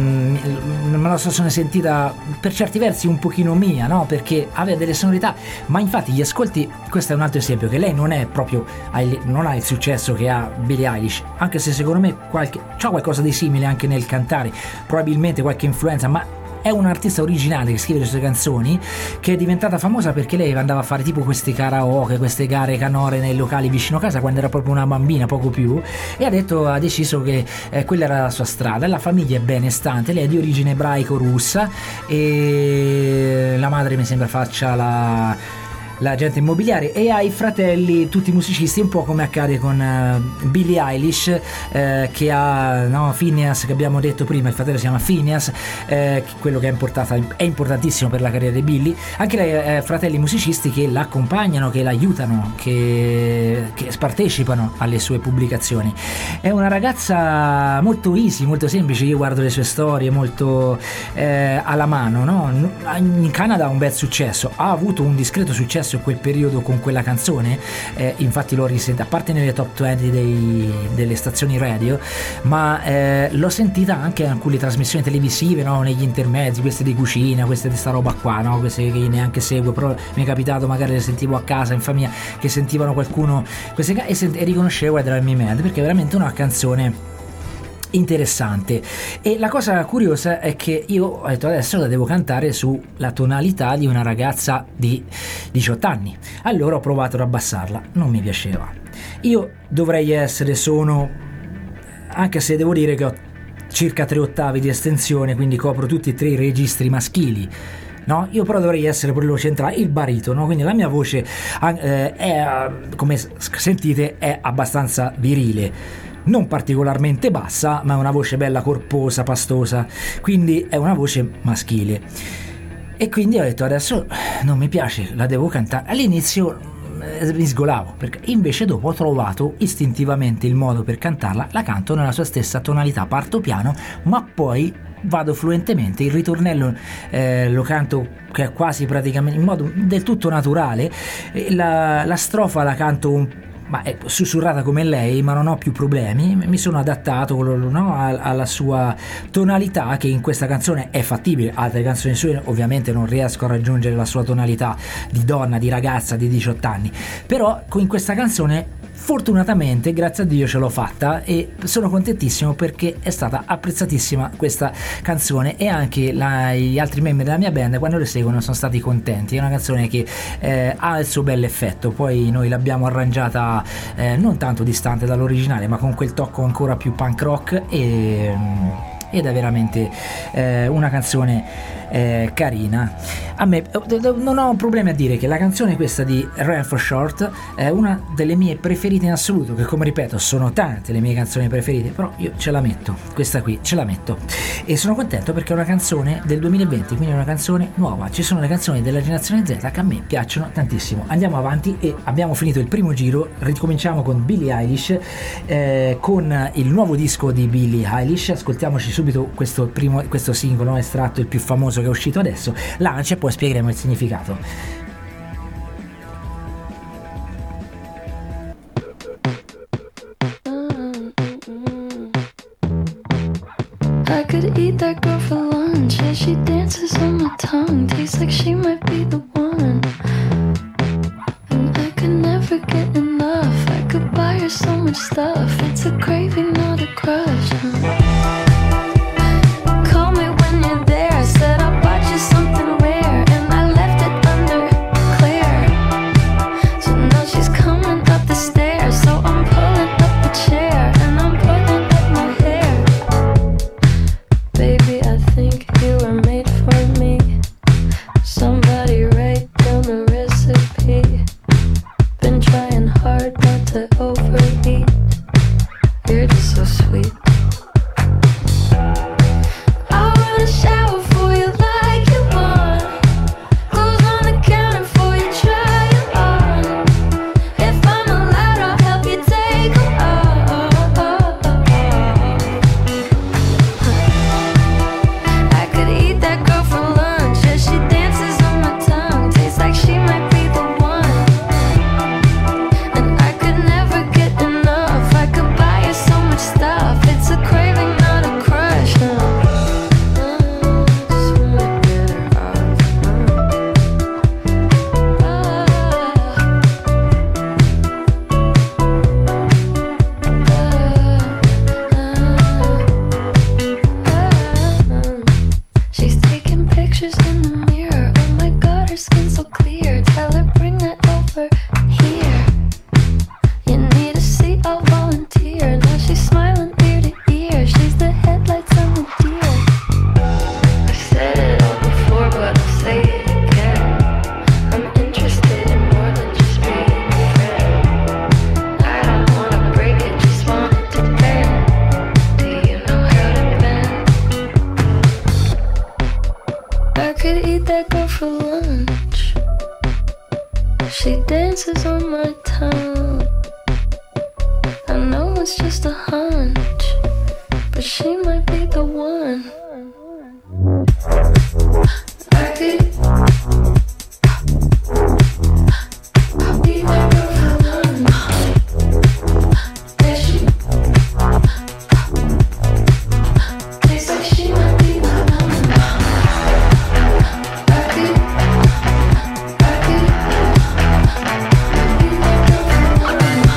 me la sono sentita per certi versi un pochino mia, no? Perché aveva delle sonorità, ma infatti gli ascolti, questo è un altro esempio, che lei non è proprio, non ha il successo che ha Billie Eilish, anche se secondo me c'ha qualcosa di simile anche nel cantare, probabilmente qualche influenza, ma è un artista originale che scrive le sue canzoni, che è diventata famosa perché lei andava a fare tipo questi karaoke, queste gare canore nei locali vicino casa quando era proprio una bambina, poco più, e ha deciso che quella era la sua strada. La famiglia è benestante, lei è di origine ebraico-russa e la madre mi sembra faccia l'agente immobiliare, e ha i fratelli tutti musicisti, un po' come accade con Billie Eilish, che ha, no, Phineas, che abbiamo detto prima, il fratello si chiama Phineas, quello che è importantissimo per la carriera di Billie. Anche lei ha fratelli musicisti che la accompagnano, che l'aiutano, che partecipano alle sue pubblicazioni. È una ragazza molto easy, molto semplice. Io guardo le sue storie, molto alla mano, no? In Canada ha un bel successo, ha avuto un discreto successo in quel periodo con quella canzone, infatti l'ho risentita, a parte nelle top 20 delle stazioni radio, ma l'ho sentita anche in alcune trasmissioni televisive, no? Negli intermezzi, queste di cucina, queste di sta roba qua, no? Queste che neanche seguo, però mi è capitato, magari le sentivo a casa in famiglia, che sentivano qualcuno e riconoscevo Edra Me Mad, perché è veramente una canzone interessante. E la cosa curiosa è che io ho detto adesso la devo cantare sulla tonalità di una ragazza di 18 anni, allora ho provato ad abbassarla, non mi piaceva. Io dovrei essere anche se devo dire che ho circa 3 ottavi di estensione, quindi copro tutti e 3 i registri maschili, no? Io però dovrei essere quello centrale, il baritono, quindi la mia voce è, come sentite, è abbastanza virile, non particolarmente bassa, ma è una voce bella corposa, pastosa, quindi è una voce maschile. E quindi ho detto adesso non mi piace, la devo cantare. All'inizio mi sgolavo, perché invece dopo ho trovato istintivamente il modo per cantarla, la canto nella sua stessa tonalità, parto piano ma poi vado fluentemente, il ritornello lo canto che è quasi praticamente in modo del tutto naturale, la strofa la canto ma è sussurrata come lei, ma non ho più problemi, mi sono adattato, no, alla sua tonalità, che in questa canzone è fattibile. Altre canzoni sue ovviamente non riesco a raggiungere la sua tonalità di donna, di ragazza di 18 anni, però in questa canzone fortunatamente, grazie a Dio, ce l'ho fatta e sono contentissimo perché è stata apprezzatissima questa canzone, e anche gli altri membri della mia band quando le seguono sono stati contenti. È una canzone che ha il suo bel effetto, poi noi l'abbiamo arrangiata non tanto distante dall'originale ma con quel tocco ancora più punk rock, ed è veramente una canzone carina. A me non ho problemi a dire che la canzone questa di Ran for Short è una delle mie preferite in assoluto, che come ripeto sono tante le mie canzoni preferite, però io ce la metto, questa qui ce la metto, e sono contento perché è una canzone del 2020, quindi è una canzone nuova. Ci sono le canzoni della generazione Z che a me piacciono tantissimo. Andiamo avanti e abbiamo finito il primo giro, ricominciamo con Billie Eilish, con il nuovo disco di Billie Eilish. Ascoltiamoci subito questo singolo estratto, il più famoso che è uscito adesso, Lancia, e poi spiegheremo il significato. I could eat that girl for lunch as she dances on my tongue. Tastes like she might be the one. And I could never get enough. I could buy her so much stuff. It's a craving, not a crush. Call me when you're there. I said I bought you something rare, and I left it under Claire. So now she's coming up the stairs. So I'm pulling up a chair and I'm pulling up my hair. Baby, I think you were made for me. Somebody write down the recipe. Been trying hard not to overeat. You're just so sweet. I wanna shower for you like you want. Clothes on the counter for you, try it on. If I'm allowed, I'll help you take them off. I could eat that girl for lunch as she dances on my tongue. Tastes like she might be the one. And I could never get enough. I could buy her so much stuff. It's a craving, not a crush. Just wanna get her off. She's taking pictures in the mirror. Oh my god, her skin's so clear. Tell her bring that over here. You need a seat, I'll volunteer. Now she's smiling ear to ear. She's the headlights on the deer. I've said it all before, but I'll say it again. I'm interested in more than just being a friend. I don't wanna break it, just want it to bend. Do you know how to bend? I could eat that girl for lunch. She dances on my tongue. I know it's just a hunch, but she might be the one. I could eat that girl for lunch. Yeah, she tastes like she might be the one. I could eat that girl for lunch.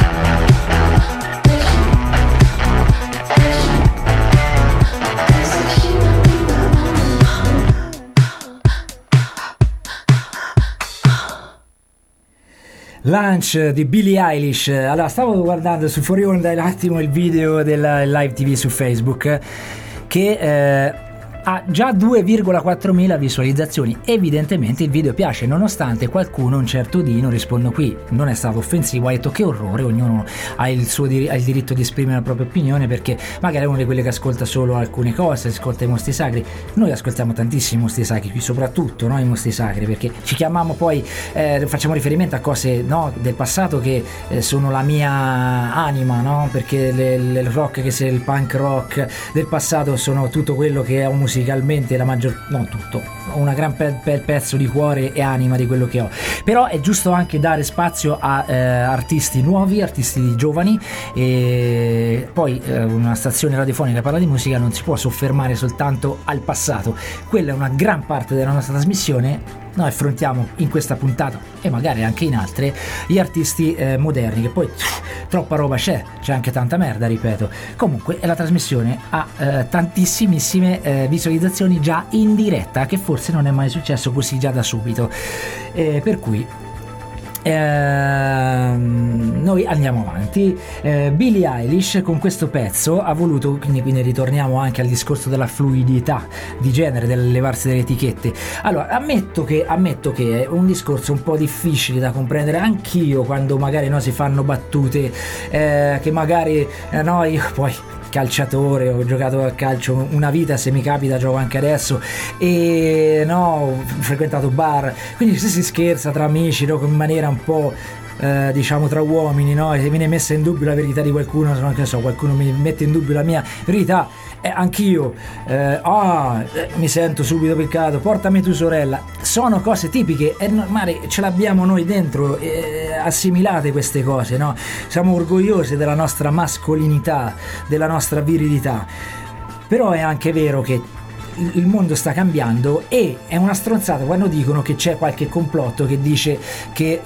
Lunch di Billie Eilish. Allora, stavo guardando su fuori onda un attimo il video della live TV su Facebook che ha già 2,4 mila visualizzazioni. Evidentemente il video piace, nonostante qualcuno, un certo Dino, rispondo qui, non è stato offensivo, ha detto che orrore, ognuno ha il suo ha il diritto di esprimere la propria opinione, perché magari è uno di quelli che ascolta solo alcune cose, ascolta i mostri sacri. Noi ascoltiamo tantissimi mostri sacri qui, soprattutto i mostri sacri, perché ci chiamiamo poi facciamo riferimento a cose, no, del passato che sono la mia anima, no? Perché il rock, che sia il punk rock del passato, sono tutto quello che è musicalmente non tutto, una gran pezzo di cuore e anima di quello che ho. Però è giusto anche dare spazio a artisti nuovi, artisti giovani, e poi una stazione radiofonica parla di musica, non si può soffermare soltanto al passato. Quella è una gran parte della nostra trasmissione. Noi affrontiamo in questa puntata, e magari anche in altre, gli artisti moderni, che poi troppa roba c'è anche tanta merda, ripeto. Comunque la trasmissione ha tantissimissime visualizzazioni già in diretta, che forse non è mai successo così già da subito, per cui noi andiamo avanti. Billie Eilish con questo pezzo ha voluto, quindi ritorniamo anche al discorso della fluidità di genere, del levarsi delle etichette. Allora, ammetto che è un discorso un po' difficile da comprendere anch'io, quando magari si fanno battute che magari io poi calciatore, ho giocato a calcio una vita, se mi capita gioco anche adesso, e ho frequentato bar, quindi se si scherza tra amici, in maniera un po' diciamo tra uomini, e se viene messa in dubbio la verità di qualcuno, qualcuno mi mette in dubbio la mia verità, anch'io mi sento subito peccato, portami tua sorella. Sono cose tipiche, è normale, ce l'abbiamo noi dentro, assimilate queste cose, siamo orgogliosi della nostra mascolinità, della nostra virilità. Però è anche vero che il mondo sta cambiando, e è una stronzata quando dicono che c'è qualche complotto che dice che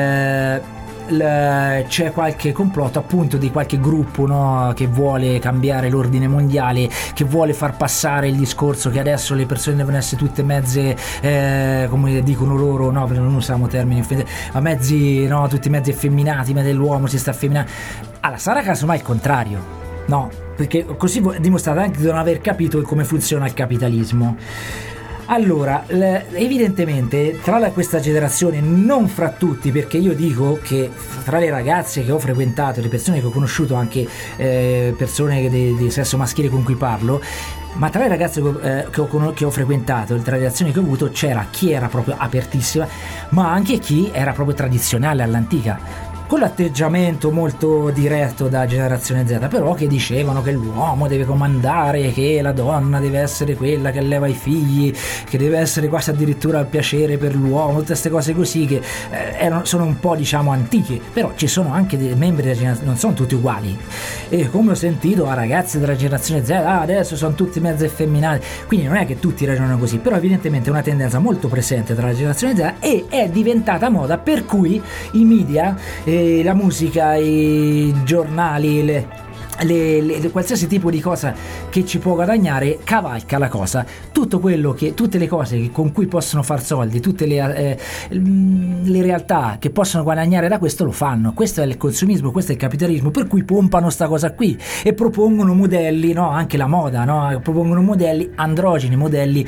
c'è qualche complotto appunto di qualche gruppo, no, che vuole cambiare l'ordine mondiale, che vuole far passare il discorso che adesso le persone devono essere tutte mezze, come dicono loro, no, perché non usiamo termini, ma mezzi, no, tutti mezzi effeminati, l'uomo si sta affeminando. Allora sarà casomai il contrario, no, perché così dimostrate anche di non aver capito come funziona il capitalismo. Allora, evidentemente tra questa generazione, non fra tutti, perché io dico che tra le ragazze che ho frequentato, le persone che ho conosciuto, anche persone di sesso maschile con cui parlo, ma tra le ragazze che ho frequentato, tra le relazioni che ho avuto, c'era chi era proprio apertissima, ma anche chi era proprio tradizionale all'antica, con l'atteggiamento molto diretto da generazione Z, però che dicevano che l'uomo deve comandare, che la donna deve essere quella che alleva i figli, che deve essere quasi addirittura il piacere per l'uomo, tutte queste cose così che sono un po', diciamo, antiche. Però ci sono anche dei membri della generazione, non sono tutti uguali, e come ho sentito a ragazzi della generazione Z, adesso sono tutti mezzo effeminati, quindi non è che tutti ragionano così, però evidentemente è una tendenza molto presente tra la generazione Z, e è diventata moda, per cui i media, la musica, i giornali, qualsiasi tipo di cosa che ci può guadagnare cavalca la cosa. Tutto quello tutte le cose con cui possono far soldi, tutte le realtà che possono guadagnare da questo lo fanno. Questo è il consumismo, questo è il capitalismo, per cui pompano sta cosa qui e propongono modelli, no, anche la moda, no, propongono modelli androgeni, modelli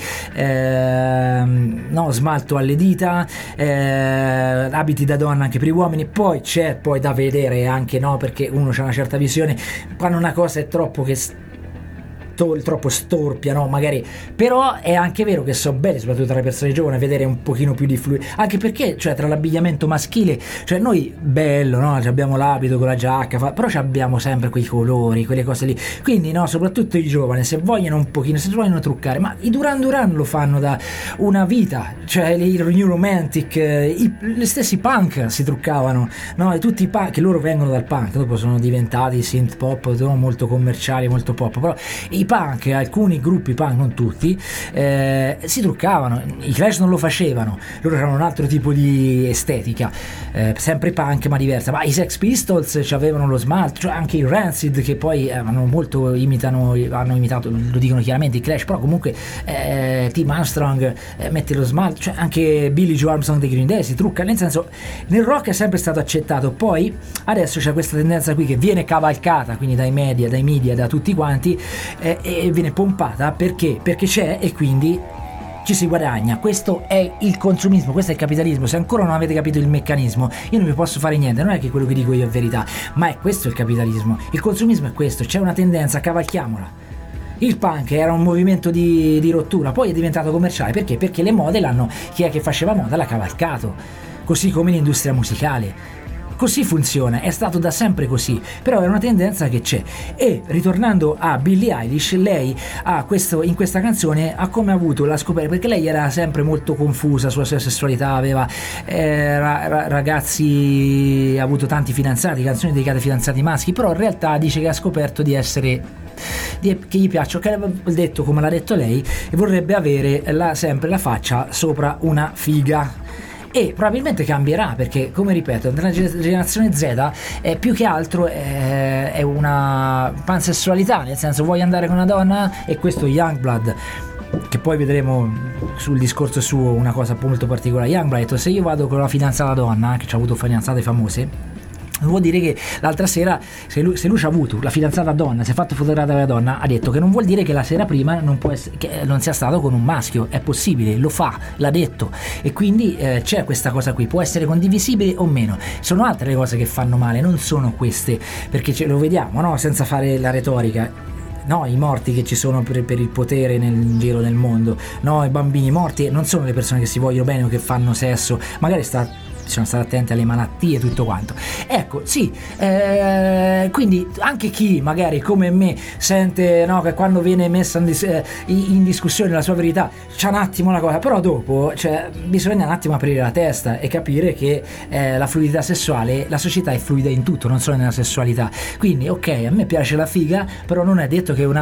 no, smalto alle dita, abiti da donna anche per gli uomini. Poi c'è da vedere anche, no, perché uno c'ha una certa visione, quando una cosa è troppo troppo storpia, no, magari, però è anche vero che so bene, soprattutto tra le persone giovani, vedere un pochino più di fluido, anche perché, cioè, tra l'abbigliamento maschile, cioè noi bello, no, abbiamo l'abito con la giacca, però abbiamo sempre quei colori, quelle cose lì, quindi, no, soprattutto i giovani, se vogliono un pochino, se vogliono truccare, ma i Duran Duran lo fanno da una vita, cioè i New Romantic, gli stessi punk si truccavano, no, e tutti i punk, che loro vengono dal punk, dopo sono diventati synth pop, no, molto commerciali, molto pop, però i punk, alcuni gruppi punk, non tutti, si truccavano. I Clash non lo facevano, loro avevano un altro tipo di estetica, sempre punk ma diversa. Ma i Sex Pistols avevano lo smalto, cioè anche i Rancid, che poi hanno imitato, lo dicono chiaramente i Clash, però comunque Tim Armstrong mette lo smalto, cioè anche Billy Joe Armstrong dei Green Day si trucca, nel senso, nel rock è sempre stato accettato. Poi adesso c'è questa tendenza qui che viene cavalcata, quindi dai media, da tutti quanti, e viene pompata perché c'è, e quindi ci si guadagna. Questo è il consumismo, questo è il capitalismo. Se ancora non avete capito il meccanismo, io non vi posso fare niente, non è che quello che dico io è verità, ma è questo il capitalismo. Il consumismo è questo, c'è una tendenza, cavalchiamola. Il punk era un movimento di rottura, poi è diventato commerciale, perché le mode chi è che faceva moda l'ha cavalcato, così come l'industria musicale. Così funziona, è stato da sempre così, però è una tendenza che c'è. E ritornando a Billie Eilish, lei ha in questa canzone ha come avuto la scoperta, perché lei era sempre molto confusa sulla sua sessualità, aveva ragazzi, ha avuto tanti fidanzati, canzoni dedicate ai fidanzati maschi, però in realtà dice che ha scoperto che gli piacciono, che aveva detto, come l'ha detto lei, e vorrebbe avere sempre la faccia sopra una figa. E probabilmente cambierà, perché, come ripeto, nella generazione Z più che altro è una pansessualità, nel senso, vuoi andare con una donna, e questo Youngblood, che poi vedremo sul discorso suo una cosa molto particolare. Youngblood ha detto: se io vado con la fidanzata donna, che ci ha avuto fidanzate famose, vuol dire che l'altra sera, se lui ci ha avuto la fidanzata donna, si è fatto fotografare dalla donna, ha detto che non vuol dire che la sera prima non può che non sia stato con un maschio, è possibile, lo fa, l'ha detto, e quindi c'è questa cosa qui, può essere condivisibile o meno. Sono altre le cose che fanno male, non sono queste, perché lo vediamo, no, senza fare la retorica. No, i morti che ci sono per il potere nel giro del mondo, no, i bambini morti non sono le persone che si vogliono bene o che fanno sesso, magari sta bisogna stare attenti alle malattie e tutto quanto. Ecco, sì, quindi anche chi magari come me sente, no, che quando viene messa in discussione la sua verità c'è un attimo la cosa, però dopo, cioè, bisogna un attimo aprire la testa e capire che la fluidità sessuale, la società è fluida in tutto, non solo nella sessualità. Quindi ok, a me piace la figa, però non è detto che un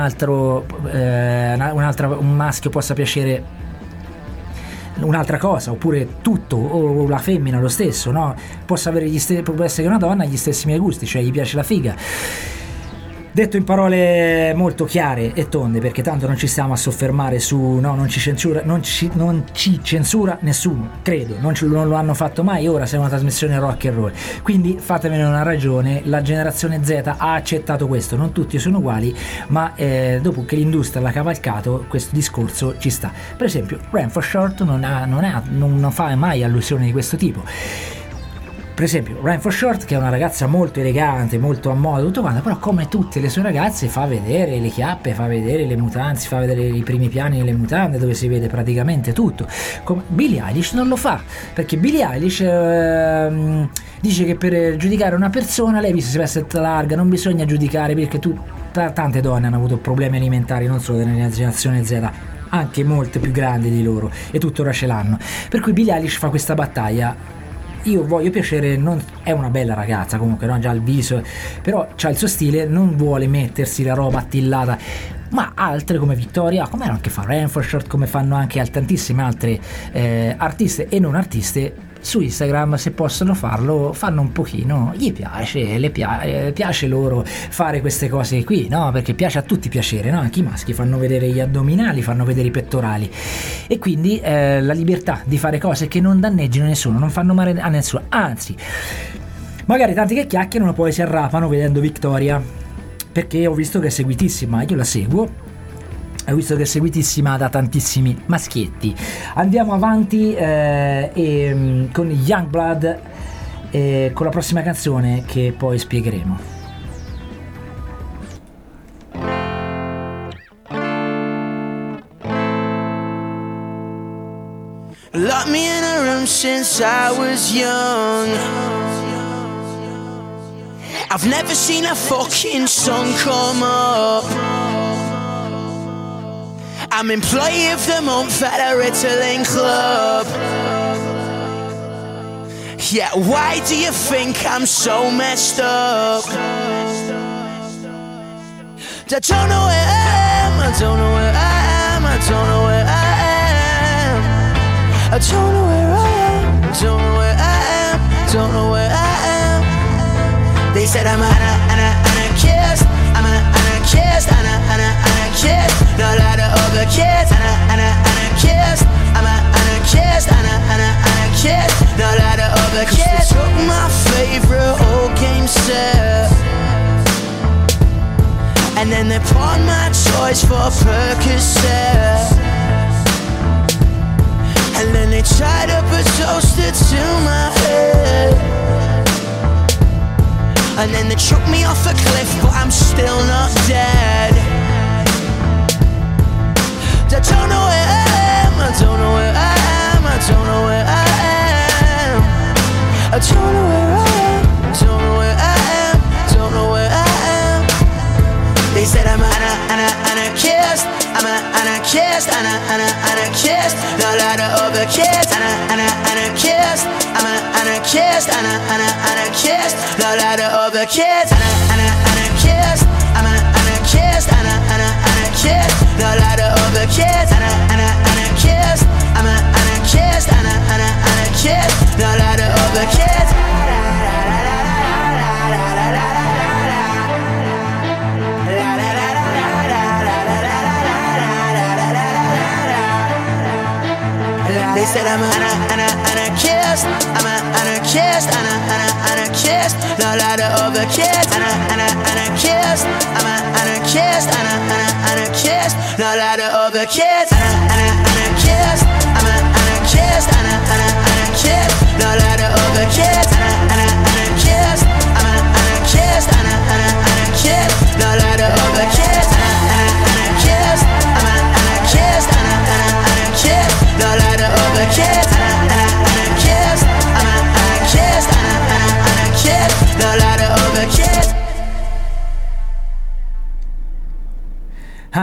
maschio possa piacere un'altra cosa, oppure tutto, o la femmina lo stesso, no? Può essere che una donna ha gli stessi miei gusti, cioè gli piace la figa. Detto in parole molto chiare e tonde, perché tanto non ci stiamo a soffermare su, no, non ci censura nessuno, credo, non lo hanno fatto mai, ora siamo una trasmissione rock and roll, quindi fatemene una ragione, la generazione Z ha accettato questo, non tutti sono uguali, ma dopo che l'industria l'ha cavalcato, questo discorso ci sta. Per esempio Ran for Short non fa mai allusioni di questo tipo. Per esempio Ran for Short, che è una ragazza molto elegante, molto a moda, tutto quanto, però come tutte le sue ragazze fa vedere le chiappe, fa vedere le mutanze, fa vedere i primi piani delle mutande dove si vede praticamente tutto. Billie Eilish non lo fa, perché Billie Eilish dice che per giudicare una persona lei si veste larga, non bisogna giudicare, perché tante donne hanno avuto problemi alimentari, non solo nella generazione Z, anche molte più grandi di loro, e tuttora ce l'hanno, per cui Billie Eilish fa questa battaglia. Io voglio piacere, è una bella ragazza comunque, no? Già il viso, però c'ha il suo stile, non vuole mettersi la roba attillata, ma altre come Victoria, come anche fa Ran for Short, come fanno anche tantissime altre artiste e non artiste, su Instagram, se possono farlo, fanno un pochino, gli piace, piace loro fare queste cose qui, no? Perché piace a tutti piacere, no? Anche i maschi fanno vedere gli addominali, fanno vedere i pettorali, e quindi la libertà di fare cose che non danneggino nessuno, non fanno male a nessuno, anzi, magari tanti che chiacchierano poi si arrapano vedendo Victoria, perché ho visto che è seguitissima, io la seguo, ho visto che è seguitissima da tantissimi maschietti. Andiamo avanti con Youngblood, con la prossima canzone che poi spiegheremo. Locked me in a room since I was young. I've never seen a fucking sun come up. I'm employee of the month at a Ritalin club. Yeah, why do you think I'm so messed up? I don't know where I am, I don't know where I am, I don't know where I am. I don't know where I am, don't know where I am, don't know where I am. They said I'm anarchist, I'm anarchist, anarchist. Not like the other kids, anarchist, I'm anarchist, anarchist. Not like the other kids. They took my favorite old game set, and then they pawned my toys for Percocet. And then they tied up a toaster to my head, and then they took me off a cliff, but I'm still not dead. I don't know where I am, I don't know where I am, I don't know where I am. I don't know where I am, don't know where I am, don't know where I am. They said I'm anarchist, I'm anarchist, anarchist. Not like the other kids, anarchist, I'm anarchist, anarchist. Not like the other kids, anarchist, I'm anarchist, anarchist. Not like the other kids, anarchist, I'm anarchist, anarchist. Not like the other kids. They said I'm anarchist, I'm anarchist, anarchist. Not like the other kids, anarchist, I'm anarchist, anarchist. Not like the other kids, anarchist, I'm anarchist, anarchist. Not like the other kids, anarchist, I'm anarchist, anarchist. Not like the other kids, anarchist, I'm anarchist, anarchist. Not like the other kids, anarchist, I'm anarchist.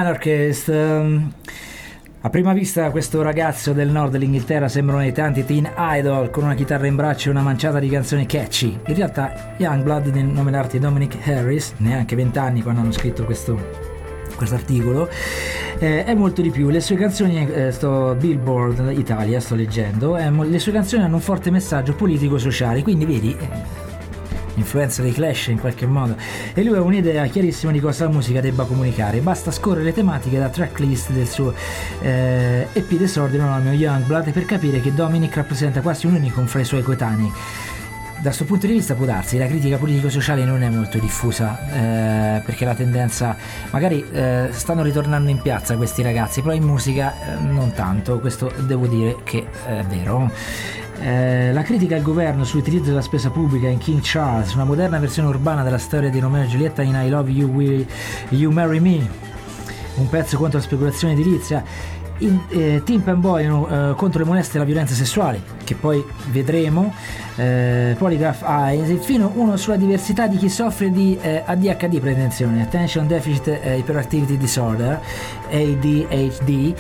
Anarchist. A prima vista questo ragazzo del nord dell'Inghilterra sembra uno dei tanti teen idol con una chitarra in braccio e una manciata di canzoni catchy. In realtà Youngblood, nel nome d'arte Dominic Harris, neanche 20 anni quando hanno scritto questo articolo, è molto di più. Le sue canzoni, sto Billboard Italia, sto leggendo, le sue canzoni hanno un forte messaggio politico-sociale, quindi vedi influenza dei Clash in qualche modo, e lui ha un'idea chiarissima di cosa la musica debba comunicare. Basta scorrere le tematiche da tracklist del suo EP d'esordio anonimo Youngblood per capire che Dominic rappresenta quasi un unicum fra i suoi coetanei. Da questo punto di vista può darsi, la critica politico-sociale non è molto diffusa, perché la tendenza, magari stanno ritornando in piazza questi ragazzi, però in musica non tanto, questo devo dire che è vero. La critica al governo sull'utilizzo della spesa pubblica in King Charles, una moderna versione urbana della storia di Romeo e Giulietta in I Love You, Will You Marry Me, un pezzo contro la speculazione edilizia, Timp and Boy contro le molestie e la violenza sessuale, che poi vedremo, Polygraph Eyes, e infine uno sulla diversità di chi soffre di ADHD, pretensione, Attention Deficit Hyperactivity Disorder, ADHD,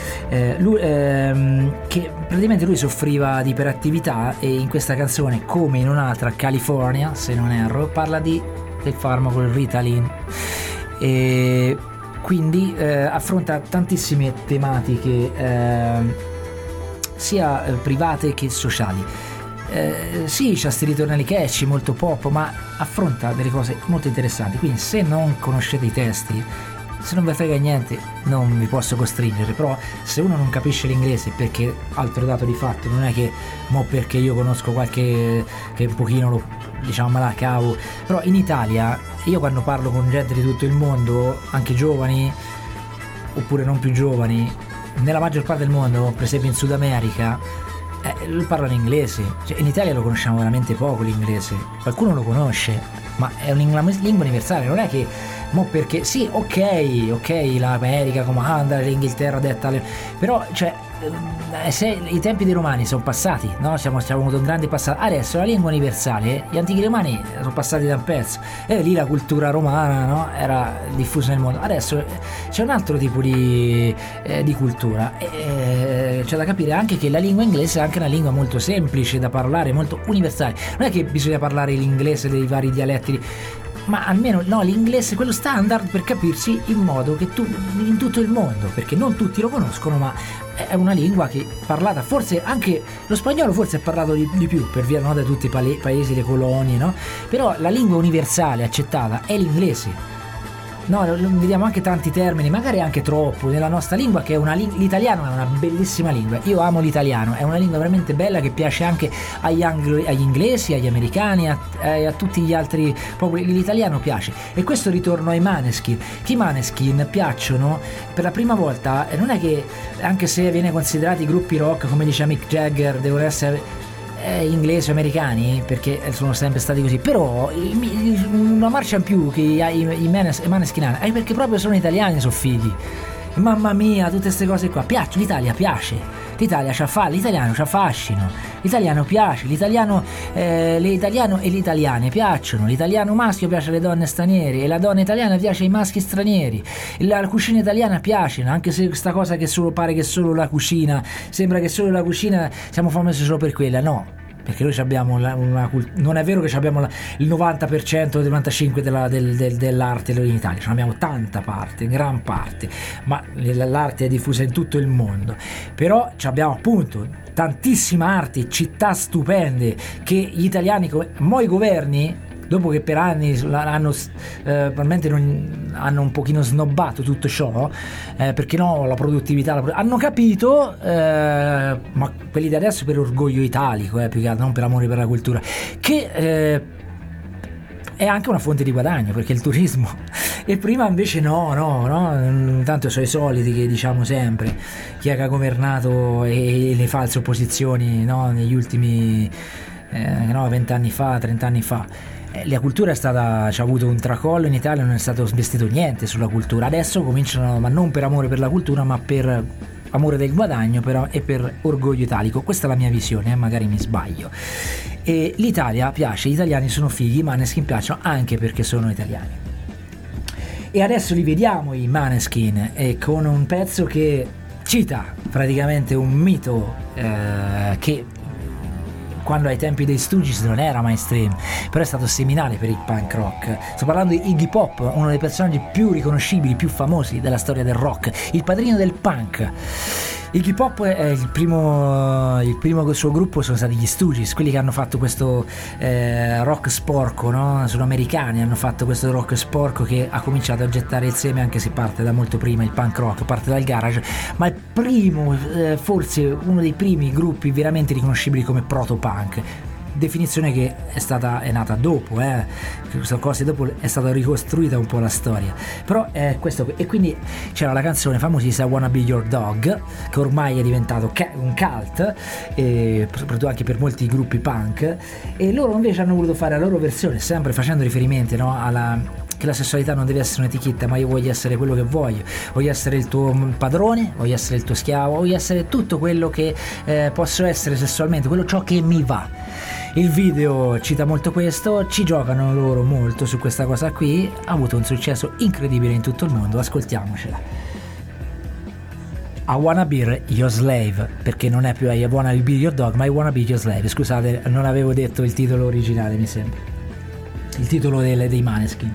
che praticamente lui soffriva di iperattività, e in questa canzone, come in un'altra, California se non erro, parla del farmaco, il Ritalin, e quindi affronta tantissime tematiche sia private che sociali. Sì, c'ha sti ritornelli catchy, molto pop, ma affronta delle cose molto interessanti, quindi se non conoscete i testi, se non vi frega niente, non vi posso costringere, però se uno non capisce l'inglese, perché altro dato di fatto, non è che perché io conosco qualche che un pochino me la cavo, però in Italia io quando parlo con gente di tutto il mondo, anche giovani oppure non più giovani, nella maggior parte del mondo, per esempio in Sud America, parlano inglese, cioè, in Italia lo conosciamo veramente poco l'inglese, qualcuno lo conosce, ma è una lingua universale, non è che perché sì, ok, l'America comanda, l'Inghilterra detta, però cioè se i tempi dei romani sono passati, no? Siamo avuto un grande passato, adesso la lingua universale, gli antichi romani sono passati da un pezzo, e lì la cultura romana, no? Era diffusa nel mondo, adesso c'è un altro tipo di cultura, c'è da capire anche che la lingua inglese è anche una lingua molto semplice da parlare, molto universale, non è che bisogna parlare l'inglese dei vari dialetti, ma almeno l'inglese è quello standard per capirsi in modo che in tutto il mondo, perché non tutti lo conoscono, ma è una lingua che parlata, forse anche lo spagnolo forse è parlato di più per via, no, da tutti i paesi, le colonie, no? Però la lingua universale accettata è l'inglese. No, vediamo anche tanti termini, magari anche troppo, nella nostra lingua, che è l'italiano è una bellissima lingua. Io amo l'italiano, è una lingua veramente bella che piace anche agli inglesi, agli americani, a tutti gli altri popoli. L'italiano piace, e questo ritorno ai Maneskin. Che i Maneskin piacciono per la prima volta, non è che, anche se viene considerati gruppi rock, come dice Mick Jagger, devono essere inglesi o americani, perché sono sempre stati così, però una marcia in più che i Maneskin hanno, perché proprio sono italiani, sono fighi, mamma mia, tutte queste cose qua piacciono. L'Italia piace, l'Italia l'italiano c'ha fascino, l'italiano piace, l'italiano le italiano e le italiane piacciono, l'italiano maschio piace alle donne straniere e la donna italiana piace ai maschi stranieri, la cucina italiana piace, anche se questa cosa che pare che solo la cucina, sembra che solo la cucina siamo famosi solo per quella, no, perché noi abbiamo non è vero che abbiamo il 90%, il 95% dell'arte in Italia, abbiamo tanta parte, gran parte, ma l'arte è diffusa in tutto il mondo, però abbiamo appunto tantissima arte, città stupende che gli italiani, i governi, dopo che per anni probabilmente hanno un pochino snobbato tutto ciò, perché no, la produttività hanno capito, ma quelli di adesso per orgoglio italico, più che altro, non per amore per la cultura, che è anche una fonte di guadagno, perché il turismo, e prima invece no, tanto sono i soliti che diciamo sempre, chi è che ha governato e le false opposizioni, no, negli ultimi 20 anni fa, 30 anni fa. La cultura c'ha avuto un tracollo in Italia, non è stato investito niente sulla cultura. Adesso cominciano, ma non per amore per la cultura, ma per amore del guadagno, però, e per orgoglio italico. Questa è la mia visione, magari mi sbaglio. E l'Italia piace, gli italiani sono fighi, ma Maneskin piacciono anche perché sono italiani. E adesso li vediamo i Maneskin, e con un pezzo che cita praticamente un mito che quando ai tempi dei Stooges non era mainstream, però è stato seminale per il punk rock. Sto parlando di Iggy Pop, uno dei personaggi più riconoscibili, più famosi della storia del rock, il padrino del punk. Iggy Pop è il primo suo gruppo sono stati gli Stooges, quelli che hanno fatto questo rock sporco, no? Sono americani, hanno fatto questo rock sporco che ha cominciato a gettare il seme, anche se parte da molto prima. Il punk rock parte dal garage, ma il primo, forse uno dei primi gruppi veramente riconoscibili come proto-punk, definizione che è nata dopo, queste cose dopo è stata ricostruita un po' la storia, però è questo. E quindi c'era la canzone famosissima Wanna Be Your Dog, che ormai è diventato un cult, soprattutto anche per molti gruppi punk, e loro invece hanno voluto fare la loro versione, sempre facendo riferimenti, no, che la sessualità non deve essere un'etichetta, ma io voglio essere quello che voglio essere il tuo padrone, voglio essere il tuo schiavo, voglio essere tutto quello che posso essere sessualmente, ciò che mi va. Il video cita molto questo, ci giocano loro molto su questa cosa qui, ha avuto un successo incredibile in tutto il mondo, ascoltiamocela. I Wanna Be Your Slave, perché non è più I Wanna Be Your Dog, ma I Wanna Be Your Slave. Scusate, non avevo detto il titolo originale, mi sembra, il titolo dei Maneskin.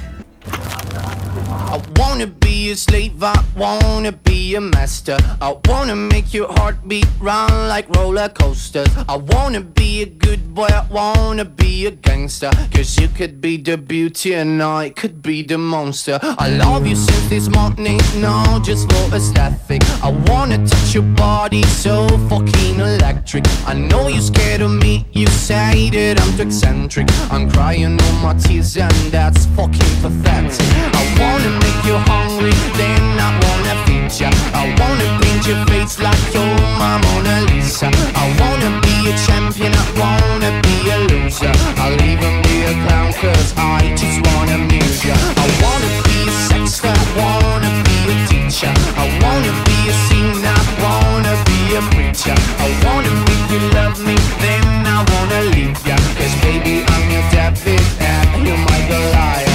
I wanna be a slave, I wanna be a master. I wanna make your heartbeat run like roller coasters. I wanna be a good boy, I wanna be a gangster. Cause you could be the beauty and I could be the monster. I love you since this morning, no, just for aesthetic. I wanna touch your body so fucking electric. I know you're scared of me, you say that I'm too eccentric. I'm crying all my tears and that's fucking pathetic. I wanna make you hungry, then I wanna feed ya. I wanna paint your face like you're my Mona Lisa. I wanna be a champion, I wanna be a loser. I'll even be a clown cause I just wanna amuse ya. I wanna be a sexter, I wanna be a teacher. I wanna be a singer, I wanna be a preacher. I wanna make you love me, then I wanna leave ya. Cause baby I'm your David and you're my Goliath.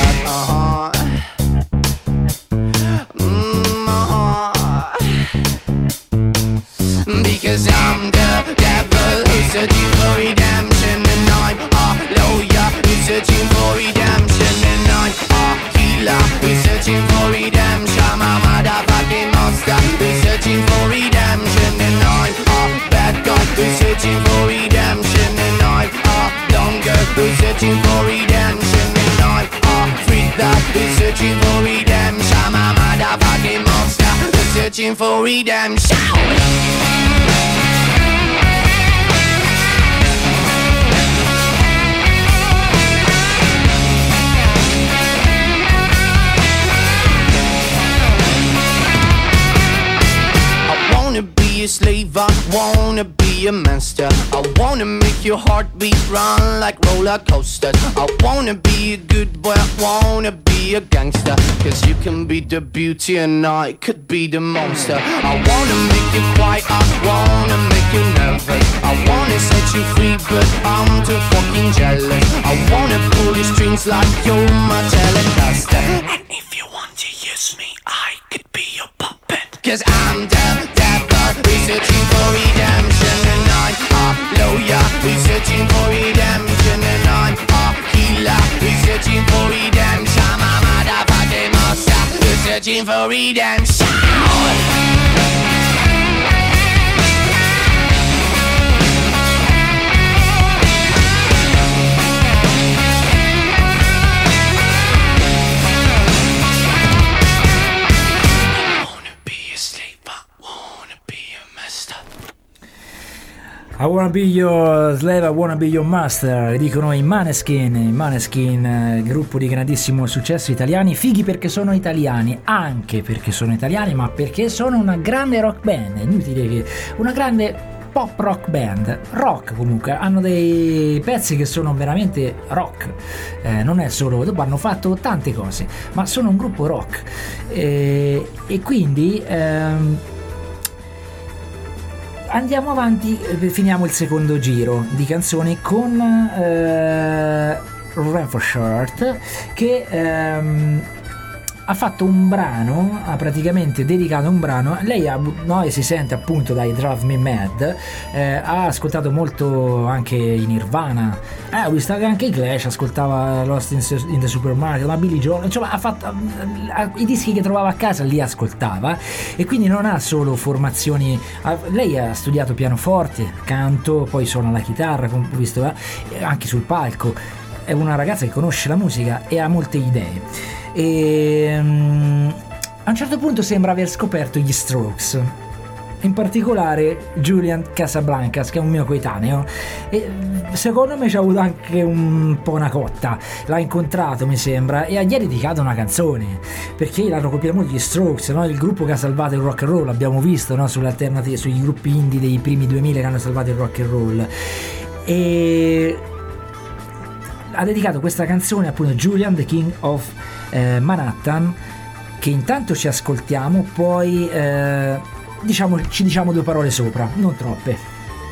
Because I'm the devil who's searching for redemption, and I'm a lawyer who's searching for redemption, and I'm a healer who's searching for redemption. I'm a motherfucking monster who's searching for redemption, and I'm a bad guy who's searching for redemption, and I'm a dumb girl who's searching for redemption, and I'm a freak that who's searching for redemption. I'm a motherfucking monster who's searching for redemption. A slave, I wanna be a master. I wanna make your heartbeat run like roller coasters. I wanna be a good boy, I wanna be a gangster. Cause you can be the beauty and I could be the monster. I wanna make you quiet, I wanna make you nervous. I wanna set you free but I'm too fucking jealous. I wanna pull your strings like you're my Telecaster. And if you want to use me, I could be your puppet. Cause I'm the devil, we're searching for redemption, and I'm a lawyer, we're searching for redemption, and I'm a healer, we're searching for redemption. I'm a motherfucking monster, we're searching for redemption. I wanna be your slave, I wanna be your master, dicono i Maneskin, gruppo di grandissimo successo, italiani, fighi perché sono italiani, anche perché sono italiani, ma perché sono una grande rock band, è inutile che una grande pop rock band, rock comunque, hanno dei pezzi che sono veramente rock, non è solo, dopo hanno fatto tante cose, ma sono un gruppo rock, e quindi andiamo avanti, finiamo il secondo giro di canzoni con Renfrew Shirt, che ha fatto un brano, ha praticamente dedicato un brano. Lei e si sente appunto dai Drive Me Mad, ha ascoltato molto anche i Nirvana, ho visto che anche i Clash, ascoltava Lost in the Supermarket, ma Billy Joel, insomma ha fatto i dischi che trovava a casa li ascoltava, e quindi non ha solo formazioni. Lei ha studiato pianoforte, canto, poi suona la chitarra, come ho visto anche sul palco. È una ragazza che conosce la musica e ha molte idee. E a un certo punto sembra aver scoperto gli Strokes, in particolare Julian Casablancas, che è un mio coetaneo, e secondo me ci ha avuto anche un po' una cotta. L'ha incontrato, mi sembra, e gli ha dedicato una canzone, perché l'hanno copiato molto gli Strokes, no? Il gruppo che ha salvato il rock and roll, abbiamo visto, no? Sull'alternative, sugli gruppi indie dei primi 2000 che hanno salvato il rock and roll, e ha dedicato questa canzone appunto Julian, the King of Manhattan, che intanto ci ascoltiamo, poi ci diciamo due parole sopra, non troppe.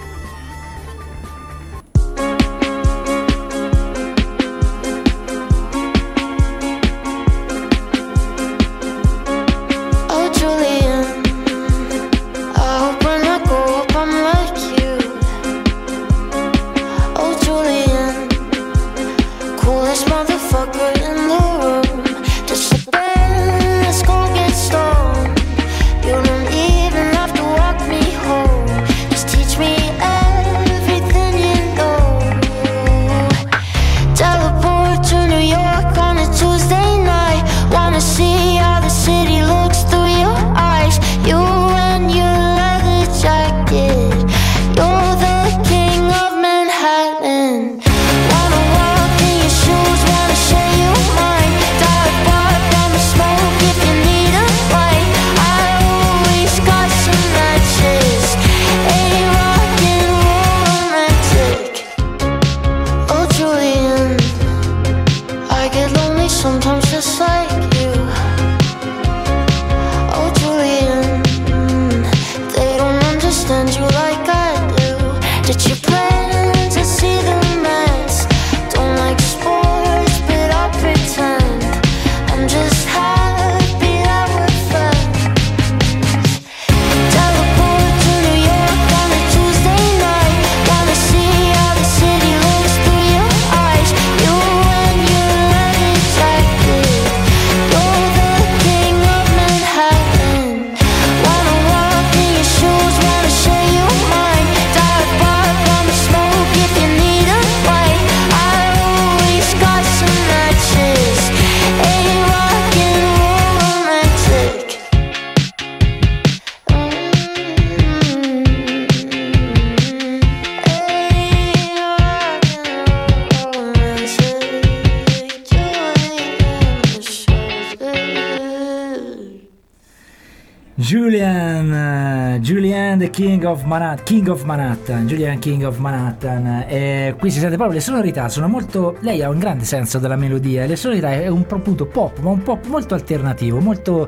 Julian the King of Manhattan, Julian King of Manhattan. Qui si sente proprio le sonorità, sono molto. Lei ha un grande senso della melodia, e le sonorità è un appunto pop, ma un pop molto alternativo, molto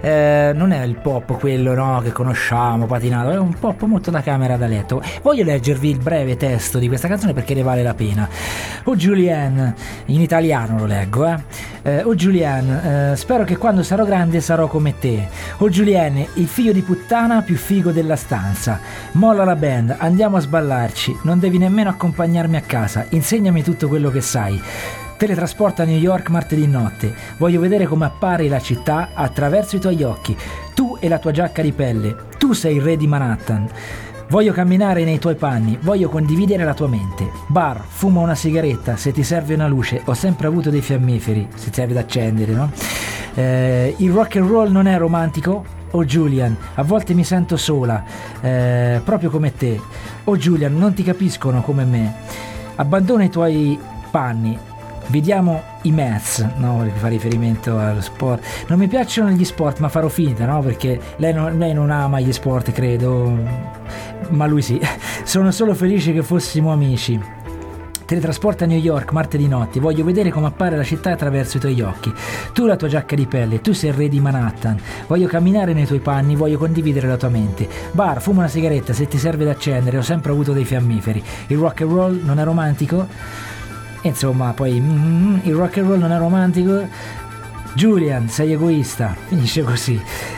non è il pop quello, no, che conosciamo, patinato, è un pop molto da camera da letto. Voglio leggervi il breve testo di questa canzone perché ne vale la pena. Oh Julian, in italiano lo leggo, oh Julian, spero che quando sarò grande sarò come te. Oh Julian, il figlio di puttana più figo della stanza. Molla la band, andiamo a sballarci, non devi nemmeno accompagnarmi a casa, insegnami tutto quello che sai. Teletrasporta a New York martedì notte, voglio vedere come appare la città attraverso i tuoi occhi. Tu e la tua giacca di pelle, tu sei il re di Manhattan. Voglio camminare nei tuoi panni, voglio condividere la tua mente. Bar, fuma una sigaretta, se ti serve una luce, ho sempre avuto dei fiammiferi, se ti serve da accendere, no? Il rock and roll non è romantico? Oh Julian, a volte mi sento sola, proprio come te. Oh Julian, non ti capiscono come me. Abbandona i tuoi panni, vediamo i Mets, no, perché fa riferimento allo sport. Non mi piacciono gli sport, ma farò finta, no, perché lei non ama gli sport, credo, ma lui sì. Sono solo felice che fossimo amici. Teletrasporta a New York martedì notte, voglio vedere come appare la città attraverso i tuoi occhi. Tu la tua giacca di pelle, tu sei il re di Manhattan. Voglio camminare nei tuoi panni, voglio condividere la tua mente. Bar, fuma una sigaretta, se ti serve da accendere, ho sempre avuto dei fiammiferi. Il rock and roll non è romantico? Insomma, poi il rock and roll non è romantico? Julian, sei egoista, finisce così.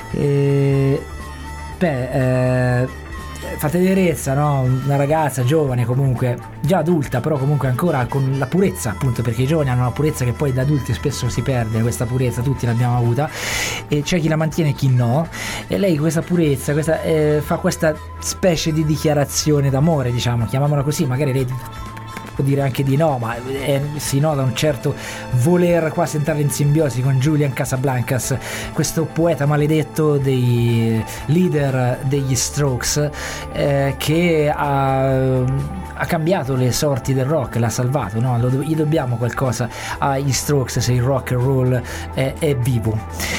Fa tenerezza, no? Una ragazza giovane, comunque già adulta, però comunque ancora con la purezza, appunto, perché i giovani hanno una purezza che poi da adulti spesso si perde. Questa purezza tutti l'abbiamo avuta, e c'è chi la mantiene e chi no, e lei questa purezza, fa questa specie di dichiarazione d'amore, diciamo, chiamiamola così. Magari lei può dire anche di no, ma si nota un certo voler quasi entrare in simbiosi con Julian Casablancas, questo poeta maledetto dei leader degli Strokes, che ha cambiato le sorti del rock, l'ha salvato, no? Gli dobbiamo qualcosa agli Strokes se il rock and roll è vivo.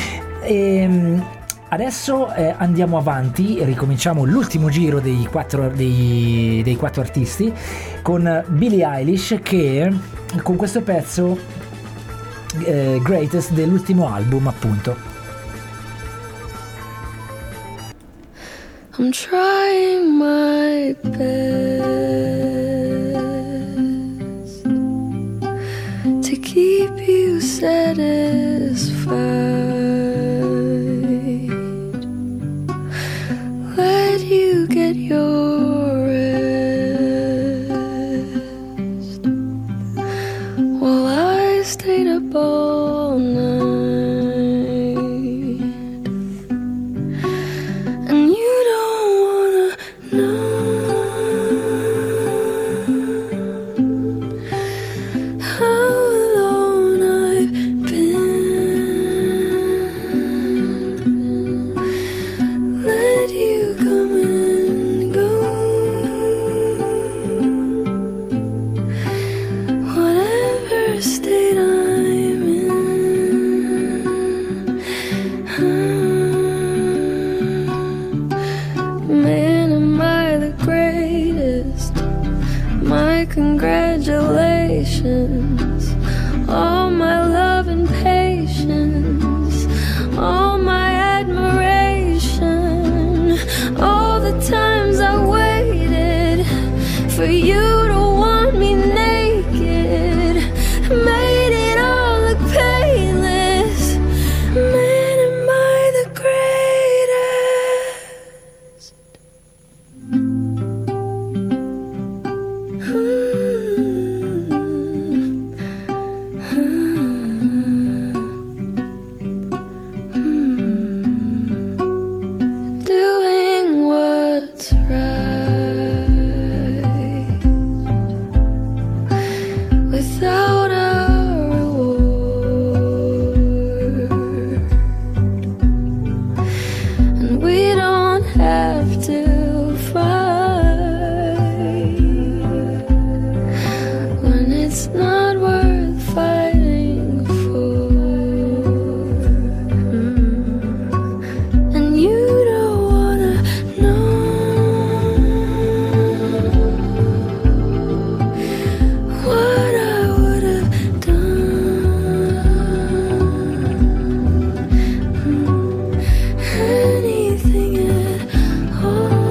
Adesso andiamo avanti e ricominciamo l'ultimo giro dei quattro artisti con Billie Eilish, che con questo pezzo Greatest dell'ultimo album, appunto. I'm trying my best to keep you satisfied. Let you get your rest while I stayed up all night. And you don't wanna know how alone I've been. Let you come and go. Whatever state I'm in, man, am I the greatest? My congratulations, all my love and patience, all my admiration, all the times I waited for you to want me naked, made it all look painless. Man, am I the greatest? Doing what's right without a reward, and we don't have to fight when it's not worth fighting for. And you don't wanna know what I would have done. Anything at all.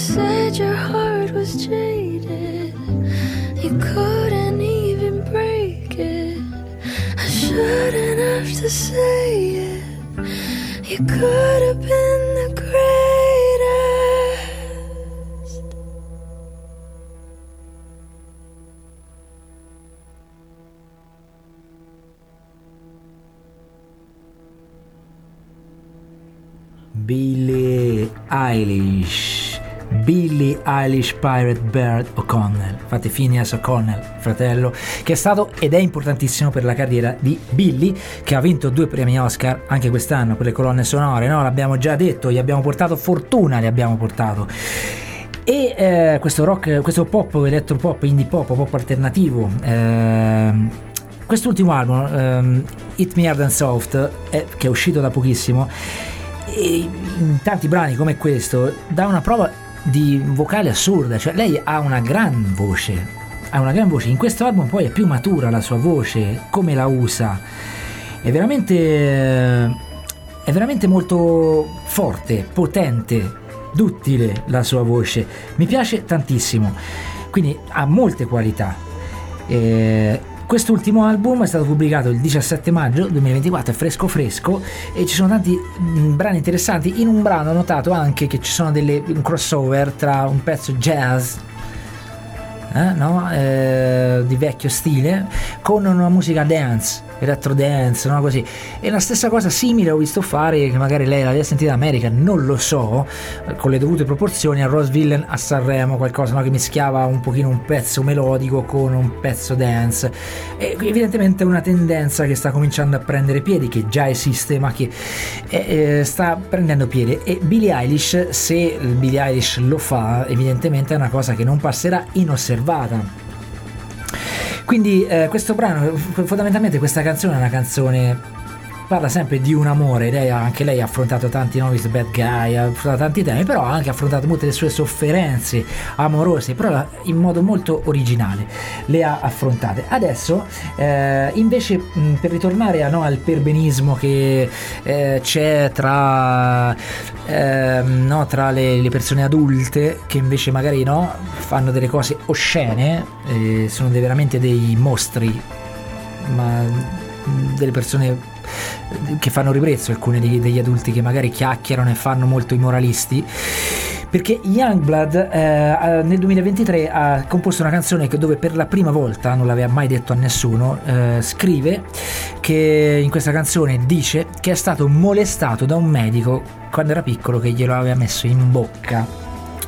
said your heart was jaded. You couldn't even break it. I shouldn't have to say it. You could have been the greatest. Billie Eilish Pirate Bird O'Connell, fate Phineas O'Connell, fratello, che è stato ed è importantissimo per la carriera di Billie, che ha vinto 2 premi Oscar anche quest'anno per le colonne sonore, no? L'abbiamo già detto, gli abbiamo portato fortuna, e questo rock, questo pop, elettropop, indie pop alternativo, quest'ultimo album, Hit Me Hard and Soft, che è uscito da pochissimo, e in tanti brani come questo dà una prova di vocale assurda, cioè lei ha una gran voce, in questo album poi è più matura la sua voce, come la usa, è veramente molto forte, potente, duttile la sua voce, mi piace tantissimo, quindi ha molte qualità. Quest'ultimo album è stato pubblicato il 17 maggio 2024, è fresco e ci sono tanti brani interessanti. In un brano ho notato anche che ci sono un crossover tra un pezzo jazz di vecchio stile con una musica dance, electro dance, no? Così. E la stessa cosa simile ho visto fare, che magari lei l'aveva sentita in America, non lo so, con le dovute proporzioni, a Rose Villain a Sanremo, qualcosa, no? Che mischiava un pochino un pezzo melodico con un pezzo dance, e evidentemente è una tendenza che sta cominciando a prendere piedi, che già esiste ma che sta prendendo piede, e Billie Eilish, se Billie Eilish lo fa, evidentemente è una cosa che non passerà inosservata. Quindi questo brano, fondamentalmente questa canzone è una canzone, parla sempre di un amore, anche lei ha affrontato tanti Novice Bad Guy, ha affrontato tanti temi, però ha anche affrontato molte delle sue sofferenze amorose, però in modo molto originale le ha affrontate. Adesso invece, per ritornare al perbenismo che c'è tra le persone adulte, che invece magari fanno delle cose oscene, sono veramente dei mostri, ma delle persone che fanno ribrezzo, alcuni degli adulti che magari chiacchierano e fanno molto i moralisti, perché Youngblood nel 2023 ha composto una canzone dove per la prima volta, non l'aveva mai detto a nessuno, scrive che in questa canzone dice che è stato molestato da un medico quando era piccolo, che glielo aveva messo in bocca.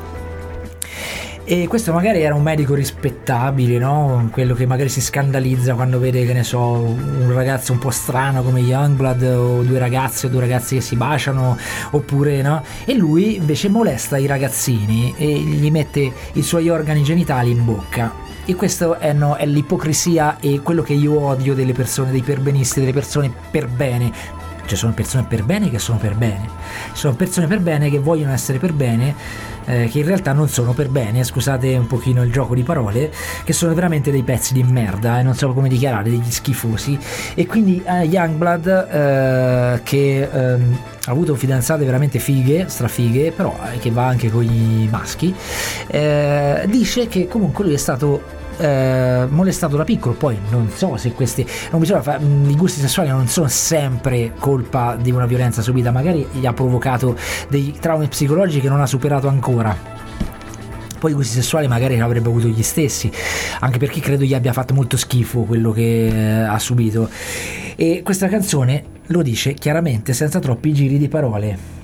E questo magari era un medico rispettabile, no? Quello che magari si scandalizza quando vede, che ne so, un ragazzo un po' strano come Youngblood, o due ragazzi che si baciano, oppure no? E lui invece molesta i ragazzini e gli mette i suoi organi genitali in bocca. E questo è l'ipocrisia e quello che io odio delle persone, dei perbenisti, delle persone per bene. Cioè sono persone per bene che sono per bene, sono persone per bene che vogliono essere per bene, che in realtà non sono per bene, scusate un pochino il gioco di parole, che sono veramente dei pezzi di merda e non so come dichiarare, degli schifosi. E quindi Youngblood, che ha avuto fidanzate veramente fighe, strafighe, però che va anche con i maschi, dice che comunque lui è stato molestato da piccolo. Poi non so se questi, non bisogna i gusti sessuali non sono sempre colpa di una violenza subita, magari gli ha provocato dei traumi psicologici che non ha superato ancora. Poi i gusti sessuali magari avrebbe avuto gli stessi, anche perché credo gli abbia fatto molto schifo quello che ha subito. E questa canzone lo dice chiaramente, senza troppi giri di parole.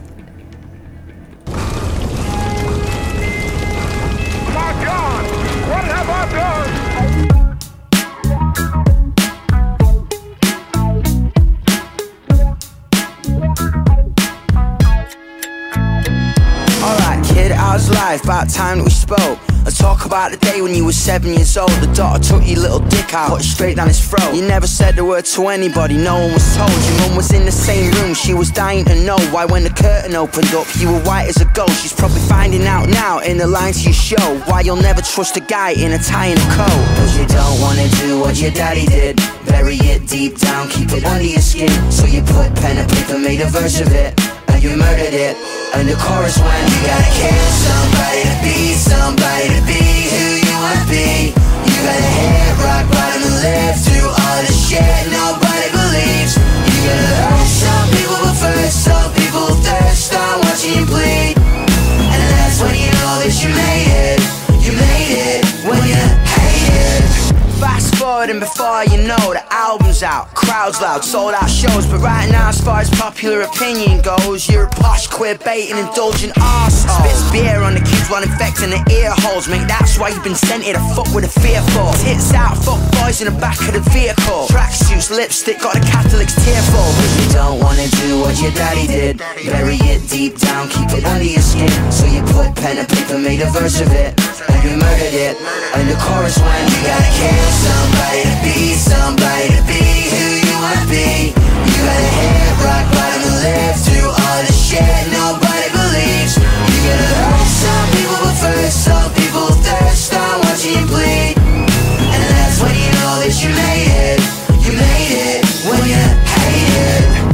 Life, about time that we spoke. Let's talk about the day when you were 7 years old. The daughter took your little dick out, put it straight down his throat. You never said a word to anybody, no one was told. Your mum was in the same room, she was dying to know why when the curtain opened up you were white as a ghost. She's probably finding out now in the lines to your show why you'll never trust a guy in a tie and a coat. Cause you don't wanna do what your daddy did, bury it deep down, keep it under your skin. So you put pen and paper, made a verse of it. you murdered it. And the chorus went, you gotta kill somebody to be somebody to be who you wanna be. You gotta hit rock bottom and live through all the shit nobody believes. You gotta hurt some people but first some people thirst on watching you bleed. And that's when you know that you made it. You made it when you hate it. Fast forward and before you know the album's out, crowds loud, sold out shows. But right now as far as popular opinion goes, you're a posh, queer baiting, indulgent arsehole. Spits beer on the kids while infecting the ear holes. Mate, that's why you've been sent here to fuck with a fearful. Tits out, fuck boys in the back of the vehicle. Tracksuits, lipstick, got the Catholics tearful. If you don't wanna do what your daddy did, bury it deep down, keep it under your skin. So you put pen and paper, made a verse of it, and you murdered it. And the chorus went, you gotta kill somebody to be somebody to be who you wanna be. You gotta hit rock bottom and live through all the shit nobody believes. You gotta hurt some people but first some people thirst on watching you bleed. And that's when you know that you made it. You made it when you hate it.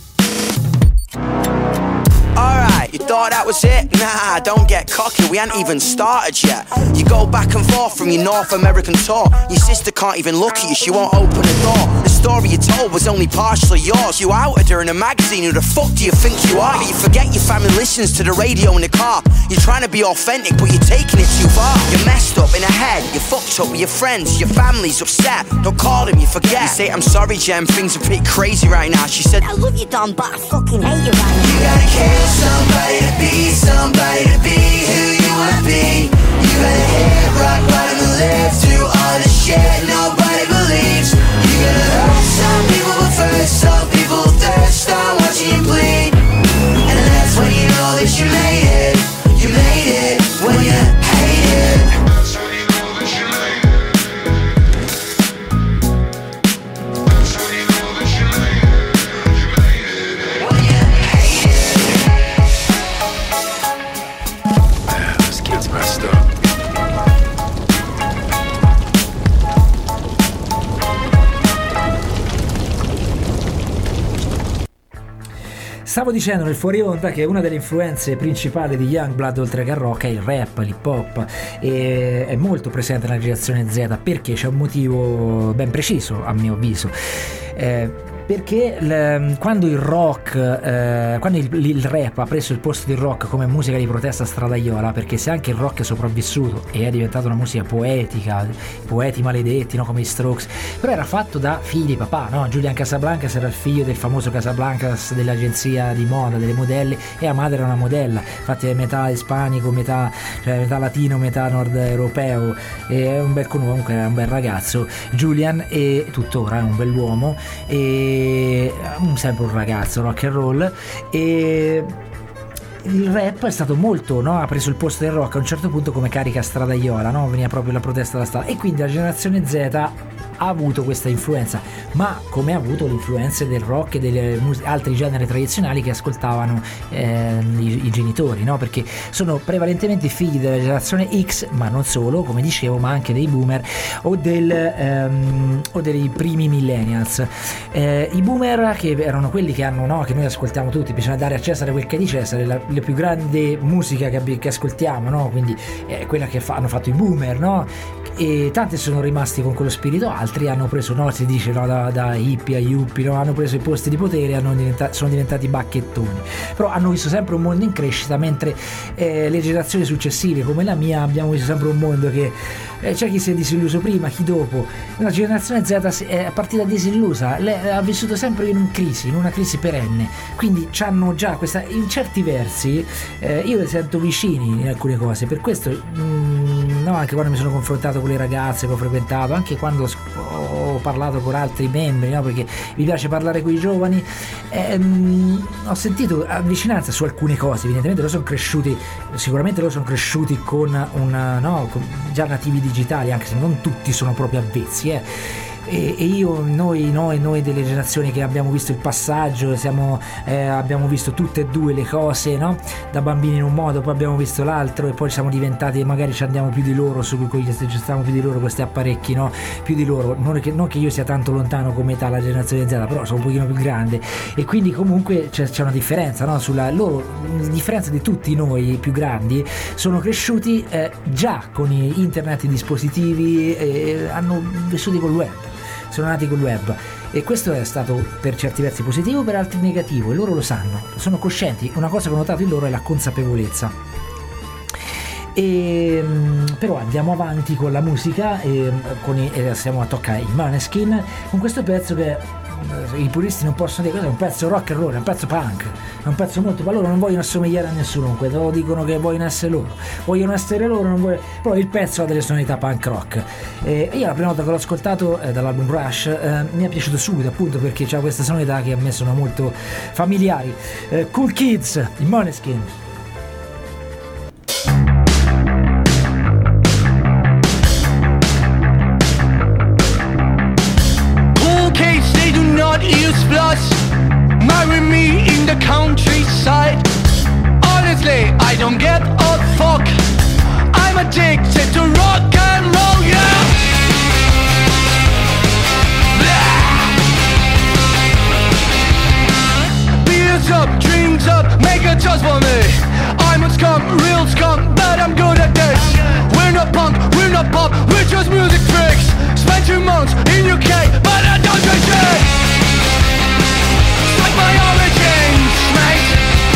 Alright, you thought that was it? Nah, don't get cocky, we ain't even started yet. You go back and forth from your North American tour. Your sister can't even look at you, she won't open the door. The story you told was only partially yours. You outed her in a magazine, who the fuck do you think you are? You forget your family listens to the radio in the car. You're trying to be authentic, but you're taking it too far. You're messed up in the head, you're fucked up with your friends. Your family's upset, don't call them, you forget. You say, I'm sorry Jem, things are pretty crazy right now. She said, I love you Don, but I fucking hate you right now. You gotta kill somebody to be somebody to be who you wanna be. You gotta hit rock bottom and live through all the shit nobody believes. You gotta hurt some people but first some people thirst on watching you bleed. And that's when you know that you made it. You made it when you hate it. That's when you know that you made it. That's when you know that you made it. You made it when you hate it. Man, this kid's messed up. Stavo dicendo nel fuori onda che una delle influenze principali di Youngblood, oltre che al rock, è il rap, l'hip hop, e è molto presente nella generazione Z perché c'è un motivo ben preciso, a mio avviso. Perché quando il rock, quando il rap ha preso il posto del rock come musica di protesta stradaiola, perché se anche il rock è sopravvissuto e è diventato una musica poetica, poeti maledetti, no, come i Strokes, però era fatto da figli di papà, no? Julian Casablancas era il figlio del famoso Casablancas dell'agenzia di moda, delle modelle, e la madre era una modella, infatti è metà ispanico, metà latino, metà nord europeo, e è un bel comunque, è un bel ragazzo Julian, e tuttora è un bell'uomo, e sempre un ragazzo rock and roll. E il rap è stato molto, no? Ha preso il posto del rock a un certo punto come carica stradaiola, no? Veniva proprio la protesta della strada, e quindi la generazione Z ha avuto questa influenza, ma come ha avuto l'influenza del rock e degli altri generi tradizionali che ascoltavano i genitori, no? Perché sono prevalentemente figli della generazione X, ma non solo, come dicevo, ma anche dei boomer o dei primi millennials. I boomer, che erano quelli che hanno, no, che noi ascoltiamo tutti, bisogna dare a Cesare quel che è di Cesare, la più grande musica che ascoltiamo, no? Quindi è quella che hanno fatto i boomer, no? E tanti sono rimasti con quello spirito, altri hanno preso, no, si dice, no, da hippie a yuppie, no, hanno preso i posti di potere, sono diventati bacchettoni, però hanno visto sempre un mondo in crescita, mentre le generazioni successive come la mia abbiamo visto sempre un mondo che c'è chi si è disilluso prima, chi dopo. La generazione Z è partita disillusa, ha vissuto sempre in una crisi perenne, quindi hanno già questa, in certi versi io li sento vicini in alcune cose, per questo no, anche quando mi sono confrontato con le ragazze che ho frequentato, anche quando ho parlato con altri membri, no, perché mi piace parlare con i giovani, ho sentito avvicinanza su alcune cose. Evidentemente sicuramente loro sono cresciuti con già nativi digitali, anche se non tutti sono proprio avvezzi, e io, noi delle generazioni che abbiamo visto il passaggio, abbiamo visto tutte e due le cose, no? Da bambini in un modo, poi abbiamo visto l'altro, e poi siamo diventati, magari ci andiamo più di loro, ci stiamo più di loro questi apparecchi, no? Più di loro, non che io sia tanto lontano come età la generazione Z, però sono un pochino più grande, e quindi comunque c'è una differenza, no? Sulla loro differenza di tutti noi più grandi, sono cresciuti già con internet, i dispositivi, hanno vissuti col web, sono nati col web, e questo è stato per certi versi positivo, per altri negativo, e loro lo sanno, sono coscienti. Una cosa che ho notato in loro è la consapevolezza. Però andiamo avanti con la musica, siamo a toccare i Måneskin con questo pezzo che i puristi non possono dire, questo è un pezzo rock and roll, è un pezzo punk, è un pezzo molto, ma loro non vogliono assomigliare a nessuno, lo dicono che vogliono essere loro, però il pezzo ha delle sonorità punk rock. Io la prima volta che l'ho ascoltato dall'album Rush mi è piaciuto subito, appunto perché c'ha queste sonorità che a me sono molto familiari. Cool Kids, i Måneskin. Use plus, marry me in the countryside. Honestly, I don't get a fuck. I'm addicted to rock and roll, yeah. Beers up, drinks up, make a toast for me. I'm a scum, real scum, but I'm good at this. We're not punk, we're not pop, we're just music tricks. Spent 2 months in UK, but I don't do shit. My origins, mate.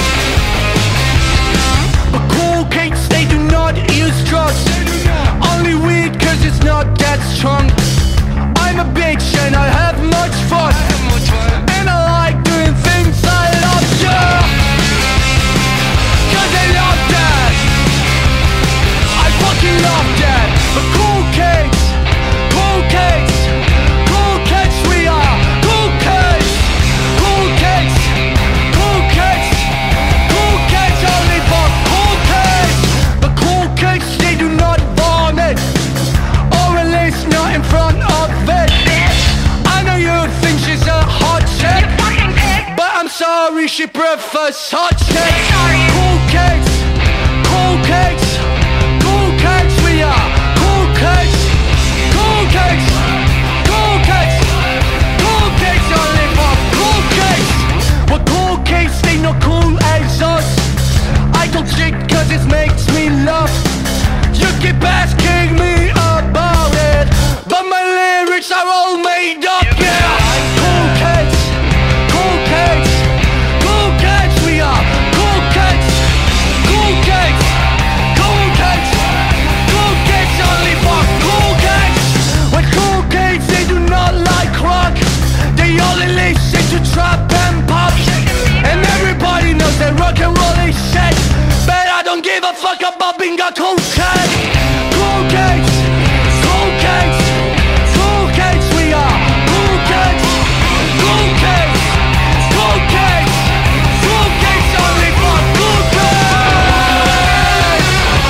But cool kids, they do not use drugs. Only weed cause it's not that strong. I'm a bitch and I have much fun. And I like doing things I love, yeah. Cause I love that. I fucking love that. But cool kids, cool kids, cool kids we are. Cool kids. Cool kids, cool kids, cool kids only for cool kids. But cool kids, they do not vomit, or at least not in front of it. I know you think she's a hot chick, but I'm sorry, she prefers hot chicks. Cool kids, cool kids, cool kids we are. Cool kids, cool kids, cool kids, cool kids only for cool kids. Well, cool kids, they not cool as us. I don't shit cause it makes me laugh. You keep asking me about it, but my lyrics are all made up, yeah. Cool kids, cool kids, cool kids we are. Cool kids, cool kids, cool kids, cool kids only for cool kids. When cool kids, they do not like rock. They only listen to trap and pop. And everybody knows that rock and roll is shit, but I don't give a fuck about being a cool kid. Cool kids, cool kids, cool kids we are. Cool kids, cool kids, cool kids, cool kids only for cool kids.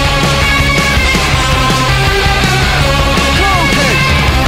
Cool kids.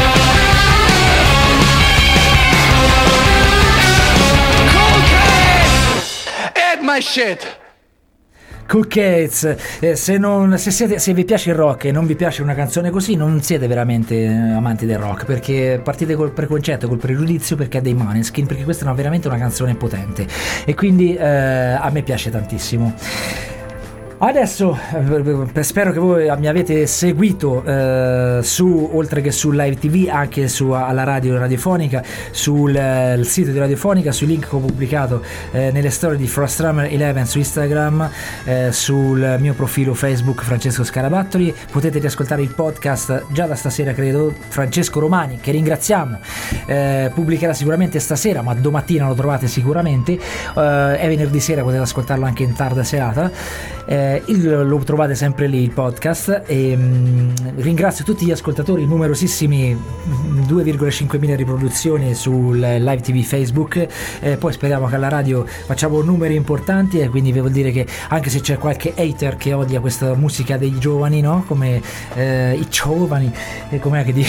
Cool kids. Eat my shit. Cool Kids, se vi piace il rock e non vi piace una canzone così, non siete veramente amanti del rock, perché partite col preconcetto, col pregiudizio, perché è dei Måneskin, perché questa è veramente una canzone potente, e quindi a me piace tantissimo. Adesso spero che voi mi avete seguito oltre che su Live TV, anche alla radio radiofonica, sul sito di Radiofonica, sui link che ho pubblicato nelle storie di Frostrammer 11 su Instagram, sul mio profilo Facebook Francesco Scarabattoli. Potete riascoltare il podcast già da stasera, credo. Francesco Romani, che ringraziamo, pubblicherà sicuramente stasera, ma domattina lo trovate sicuramente. È venerdì sera, potete ascoltarlo anche in tarda serata. Lo trovate sempre lì il podcast, e ringrazio tutti gli ascoltatori, numerosissimi, 2,5 mila riproduzioni sul live TV Facebook, poi speriamo che alla radio facciamo numeri importanti, e quindi vuol dire che anche se c'è qualche hater che odia questa musica dei giovani, no? Come i giovani, com'è che dice?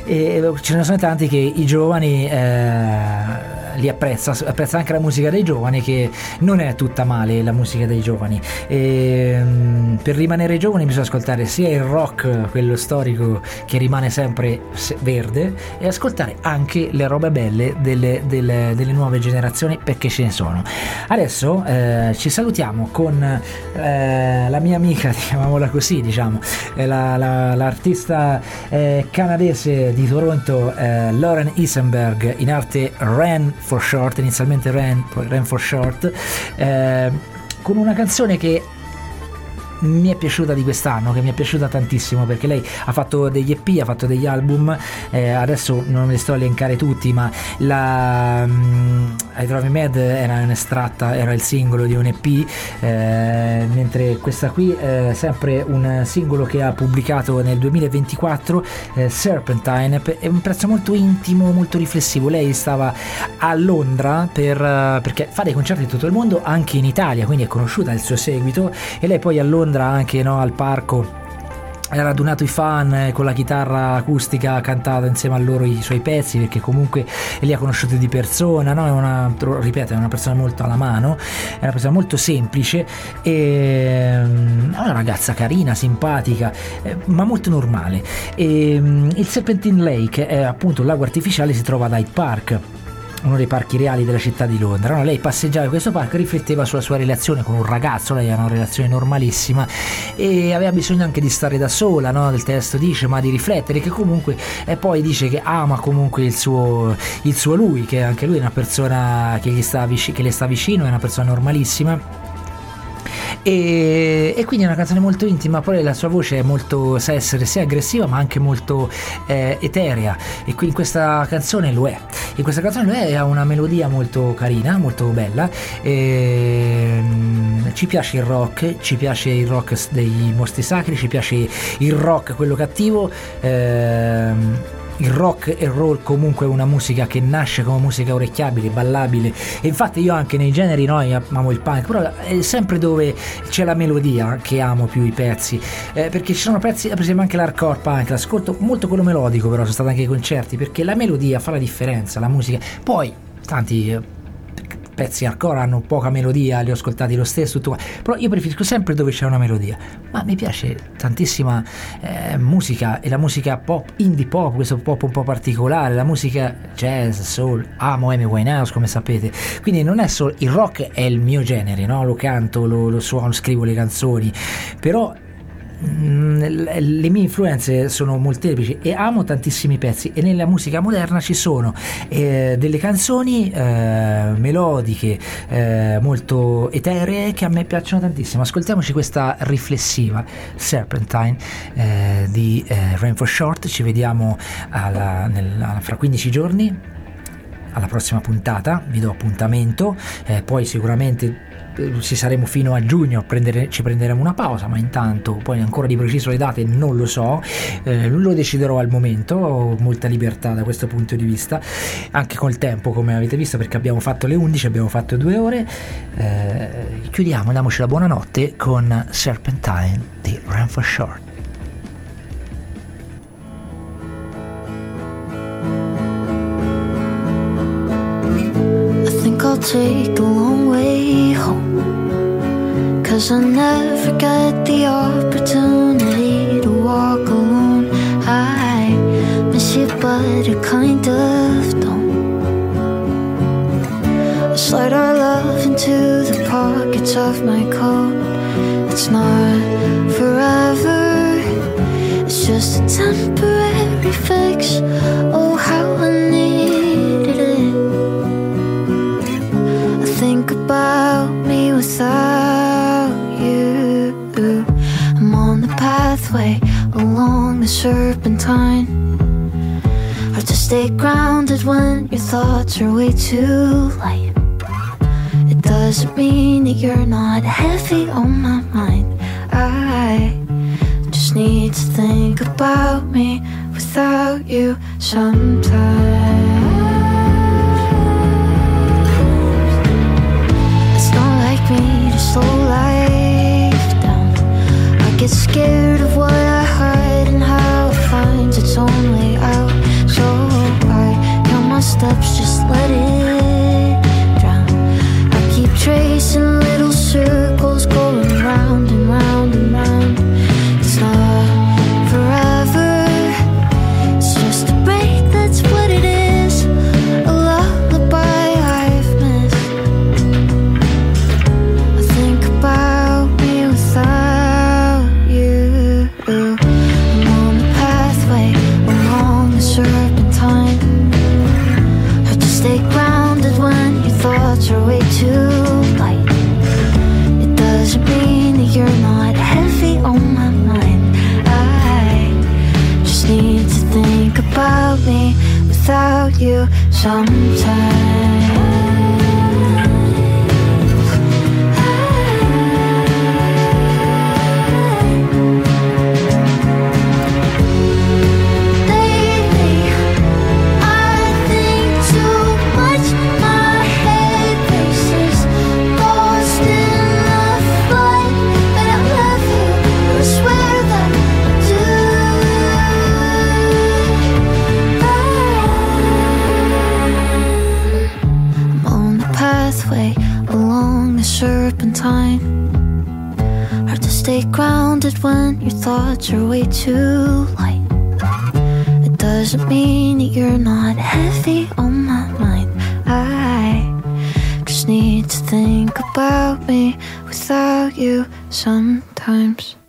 e ce ne sono tanti che i giovani li apprezza anche la musica dei giovani, che non è tutta male la musica dei giovani. Per rimanere giovani bisogna ascoltare sia il rock, quello storico che rimane sempre verde, e ascoltare anche le robe belle delle nuove generazioni, perché ce ne sono. Adesso ci salutiamo con la mia amica, chiamiamola così, diciamo, l'artista canadese di Toronto, Lauren Isenberg, in arte Ren for Short, inizialmente Ren, poi Ren for Short, con una canzone che mi è piaciuta di quest'anno, che mi è piaciuta tantissimo, perché lei ha fatto degli EP, ha fatto degli album, adesso non li sto a elencare tutti, ma la I Drive Me Mad era un'estratta, era il singolo di un EP, mentre questa qui è sempre un singolo che ha pubblicato nel 2024, Serpentine, è un pezzo molto intimo, molto riflessivo. Lei stava a Londra perché fa dei concerti in tutto il mondo, anche in Italia, quindi è conosciuta il suo seguito, e lei poi a Londra anche, no, al parco ha radunato i fan, con la chitarra acustica ha cantato insieme a loro i suoi pezzi, perché comunque li ha conosciuti di persona, no? È una persona molto alla mano, è una persona molto semplice, e è una ragazza carina, simpatica, ma molto normale. Il Serpentine Lake è appunto un lago artificiale, si trova ad Hyde Park, uno dei parchi reali della città di Londra, no? Lei passeggiava in questo parco e rifletteva sulla sua relazione con un ragazzo. Lei aveva una relazione normalissima e aveva bisogno anche di stare da sola, no? Del testo dice, ma di riflettere, che comunque, e poi dice che ama comunque il suo lui, che anche lui è una persona che le sta vicino, è una persona normalissima. E quindi è una canzone molto intima. Poi la sua voce è molto, sa essere sia aggressiva ma anche molto eterea, e qui in questa canzone lo è. In questa canzone lo è, ha una melodia molto carina, molto bella, ci piace il rock, dei mostri sacri, ci piace il rock quello cattivo, il rock e roll comunque è una musica che nasce come musica orecchiabile, ballabile, e infatti io anche nei generi, no, io amo il punk, però è sempre dove c'è la melodia che amo più i pezzi, perché ci sono pezzi, per esempio anche l'hardcore punk, l'ascolto molto quello melodico, però sono stato anche ai concerti, perché la melodia fa la differenza, la musica. Poi tanti pezzi hardcore hanno poca melodia, li ho ascoltati lo stesso, tutto, però io preferisco sempre dove c'è una melodia. Ma mi piace tantissima musica, e la musica pop, indie pop, questo pop un po' particolare, la musica jazz, soul, amo Amy Winehouse, come sapete, quindi non è solo il rock, è il mio genere, no? Lo canto, lo suono, scrivo le canzoni, però le mie influenze sono molteplici e amo tantissimi pezzi, e nella musica moderna ci sono delle canzoni melodiche, molto eteree, che a me piacciono tantissimo. Ascoltiamoci questa riflessiva Serpentine di Rain for Short. Ci vediamo fra 15 giorni alla prossima puntata, vi do appuntamento, poi sicuramente ci saremo fino a giugno, ci prenderemo una pausa, ma intanto poi ancora di preciso le date non lo so, lo deciderò al momento. Ho molta libertà da questo punto di vista, anche col tempo, come avete visto, perché abbiamo fatto le 11, abbiamo fatto 2 ore. Chiudiamo, diamoci la buonanotte con Serpentine di Run for Short. I'll take the long way home, 'cause I never get the opportunity to walk alone. I miss you but I kind of don't. I slide our love into the pockets of my coat. It's not forever, it's just a temporary fix. Oh, how I needed it. Think about me without you. I'm on the pathway along the serpentine. Hard to stay grounded when your thoughts are way too light. It doesn't mean that you're not heavy on my mind. I just need to think about me without you sometimes. Me to slow life down. I get scared of what I hide and how it finds its own way out. about me without you sometimes. Serpentine, hard to stay grounded when your thoughts are way too light. It doesn't mean that you're not heavy on my mind. I just need to think about me without you sometimes.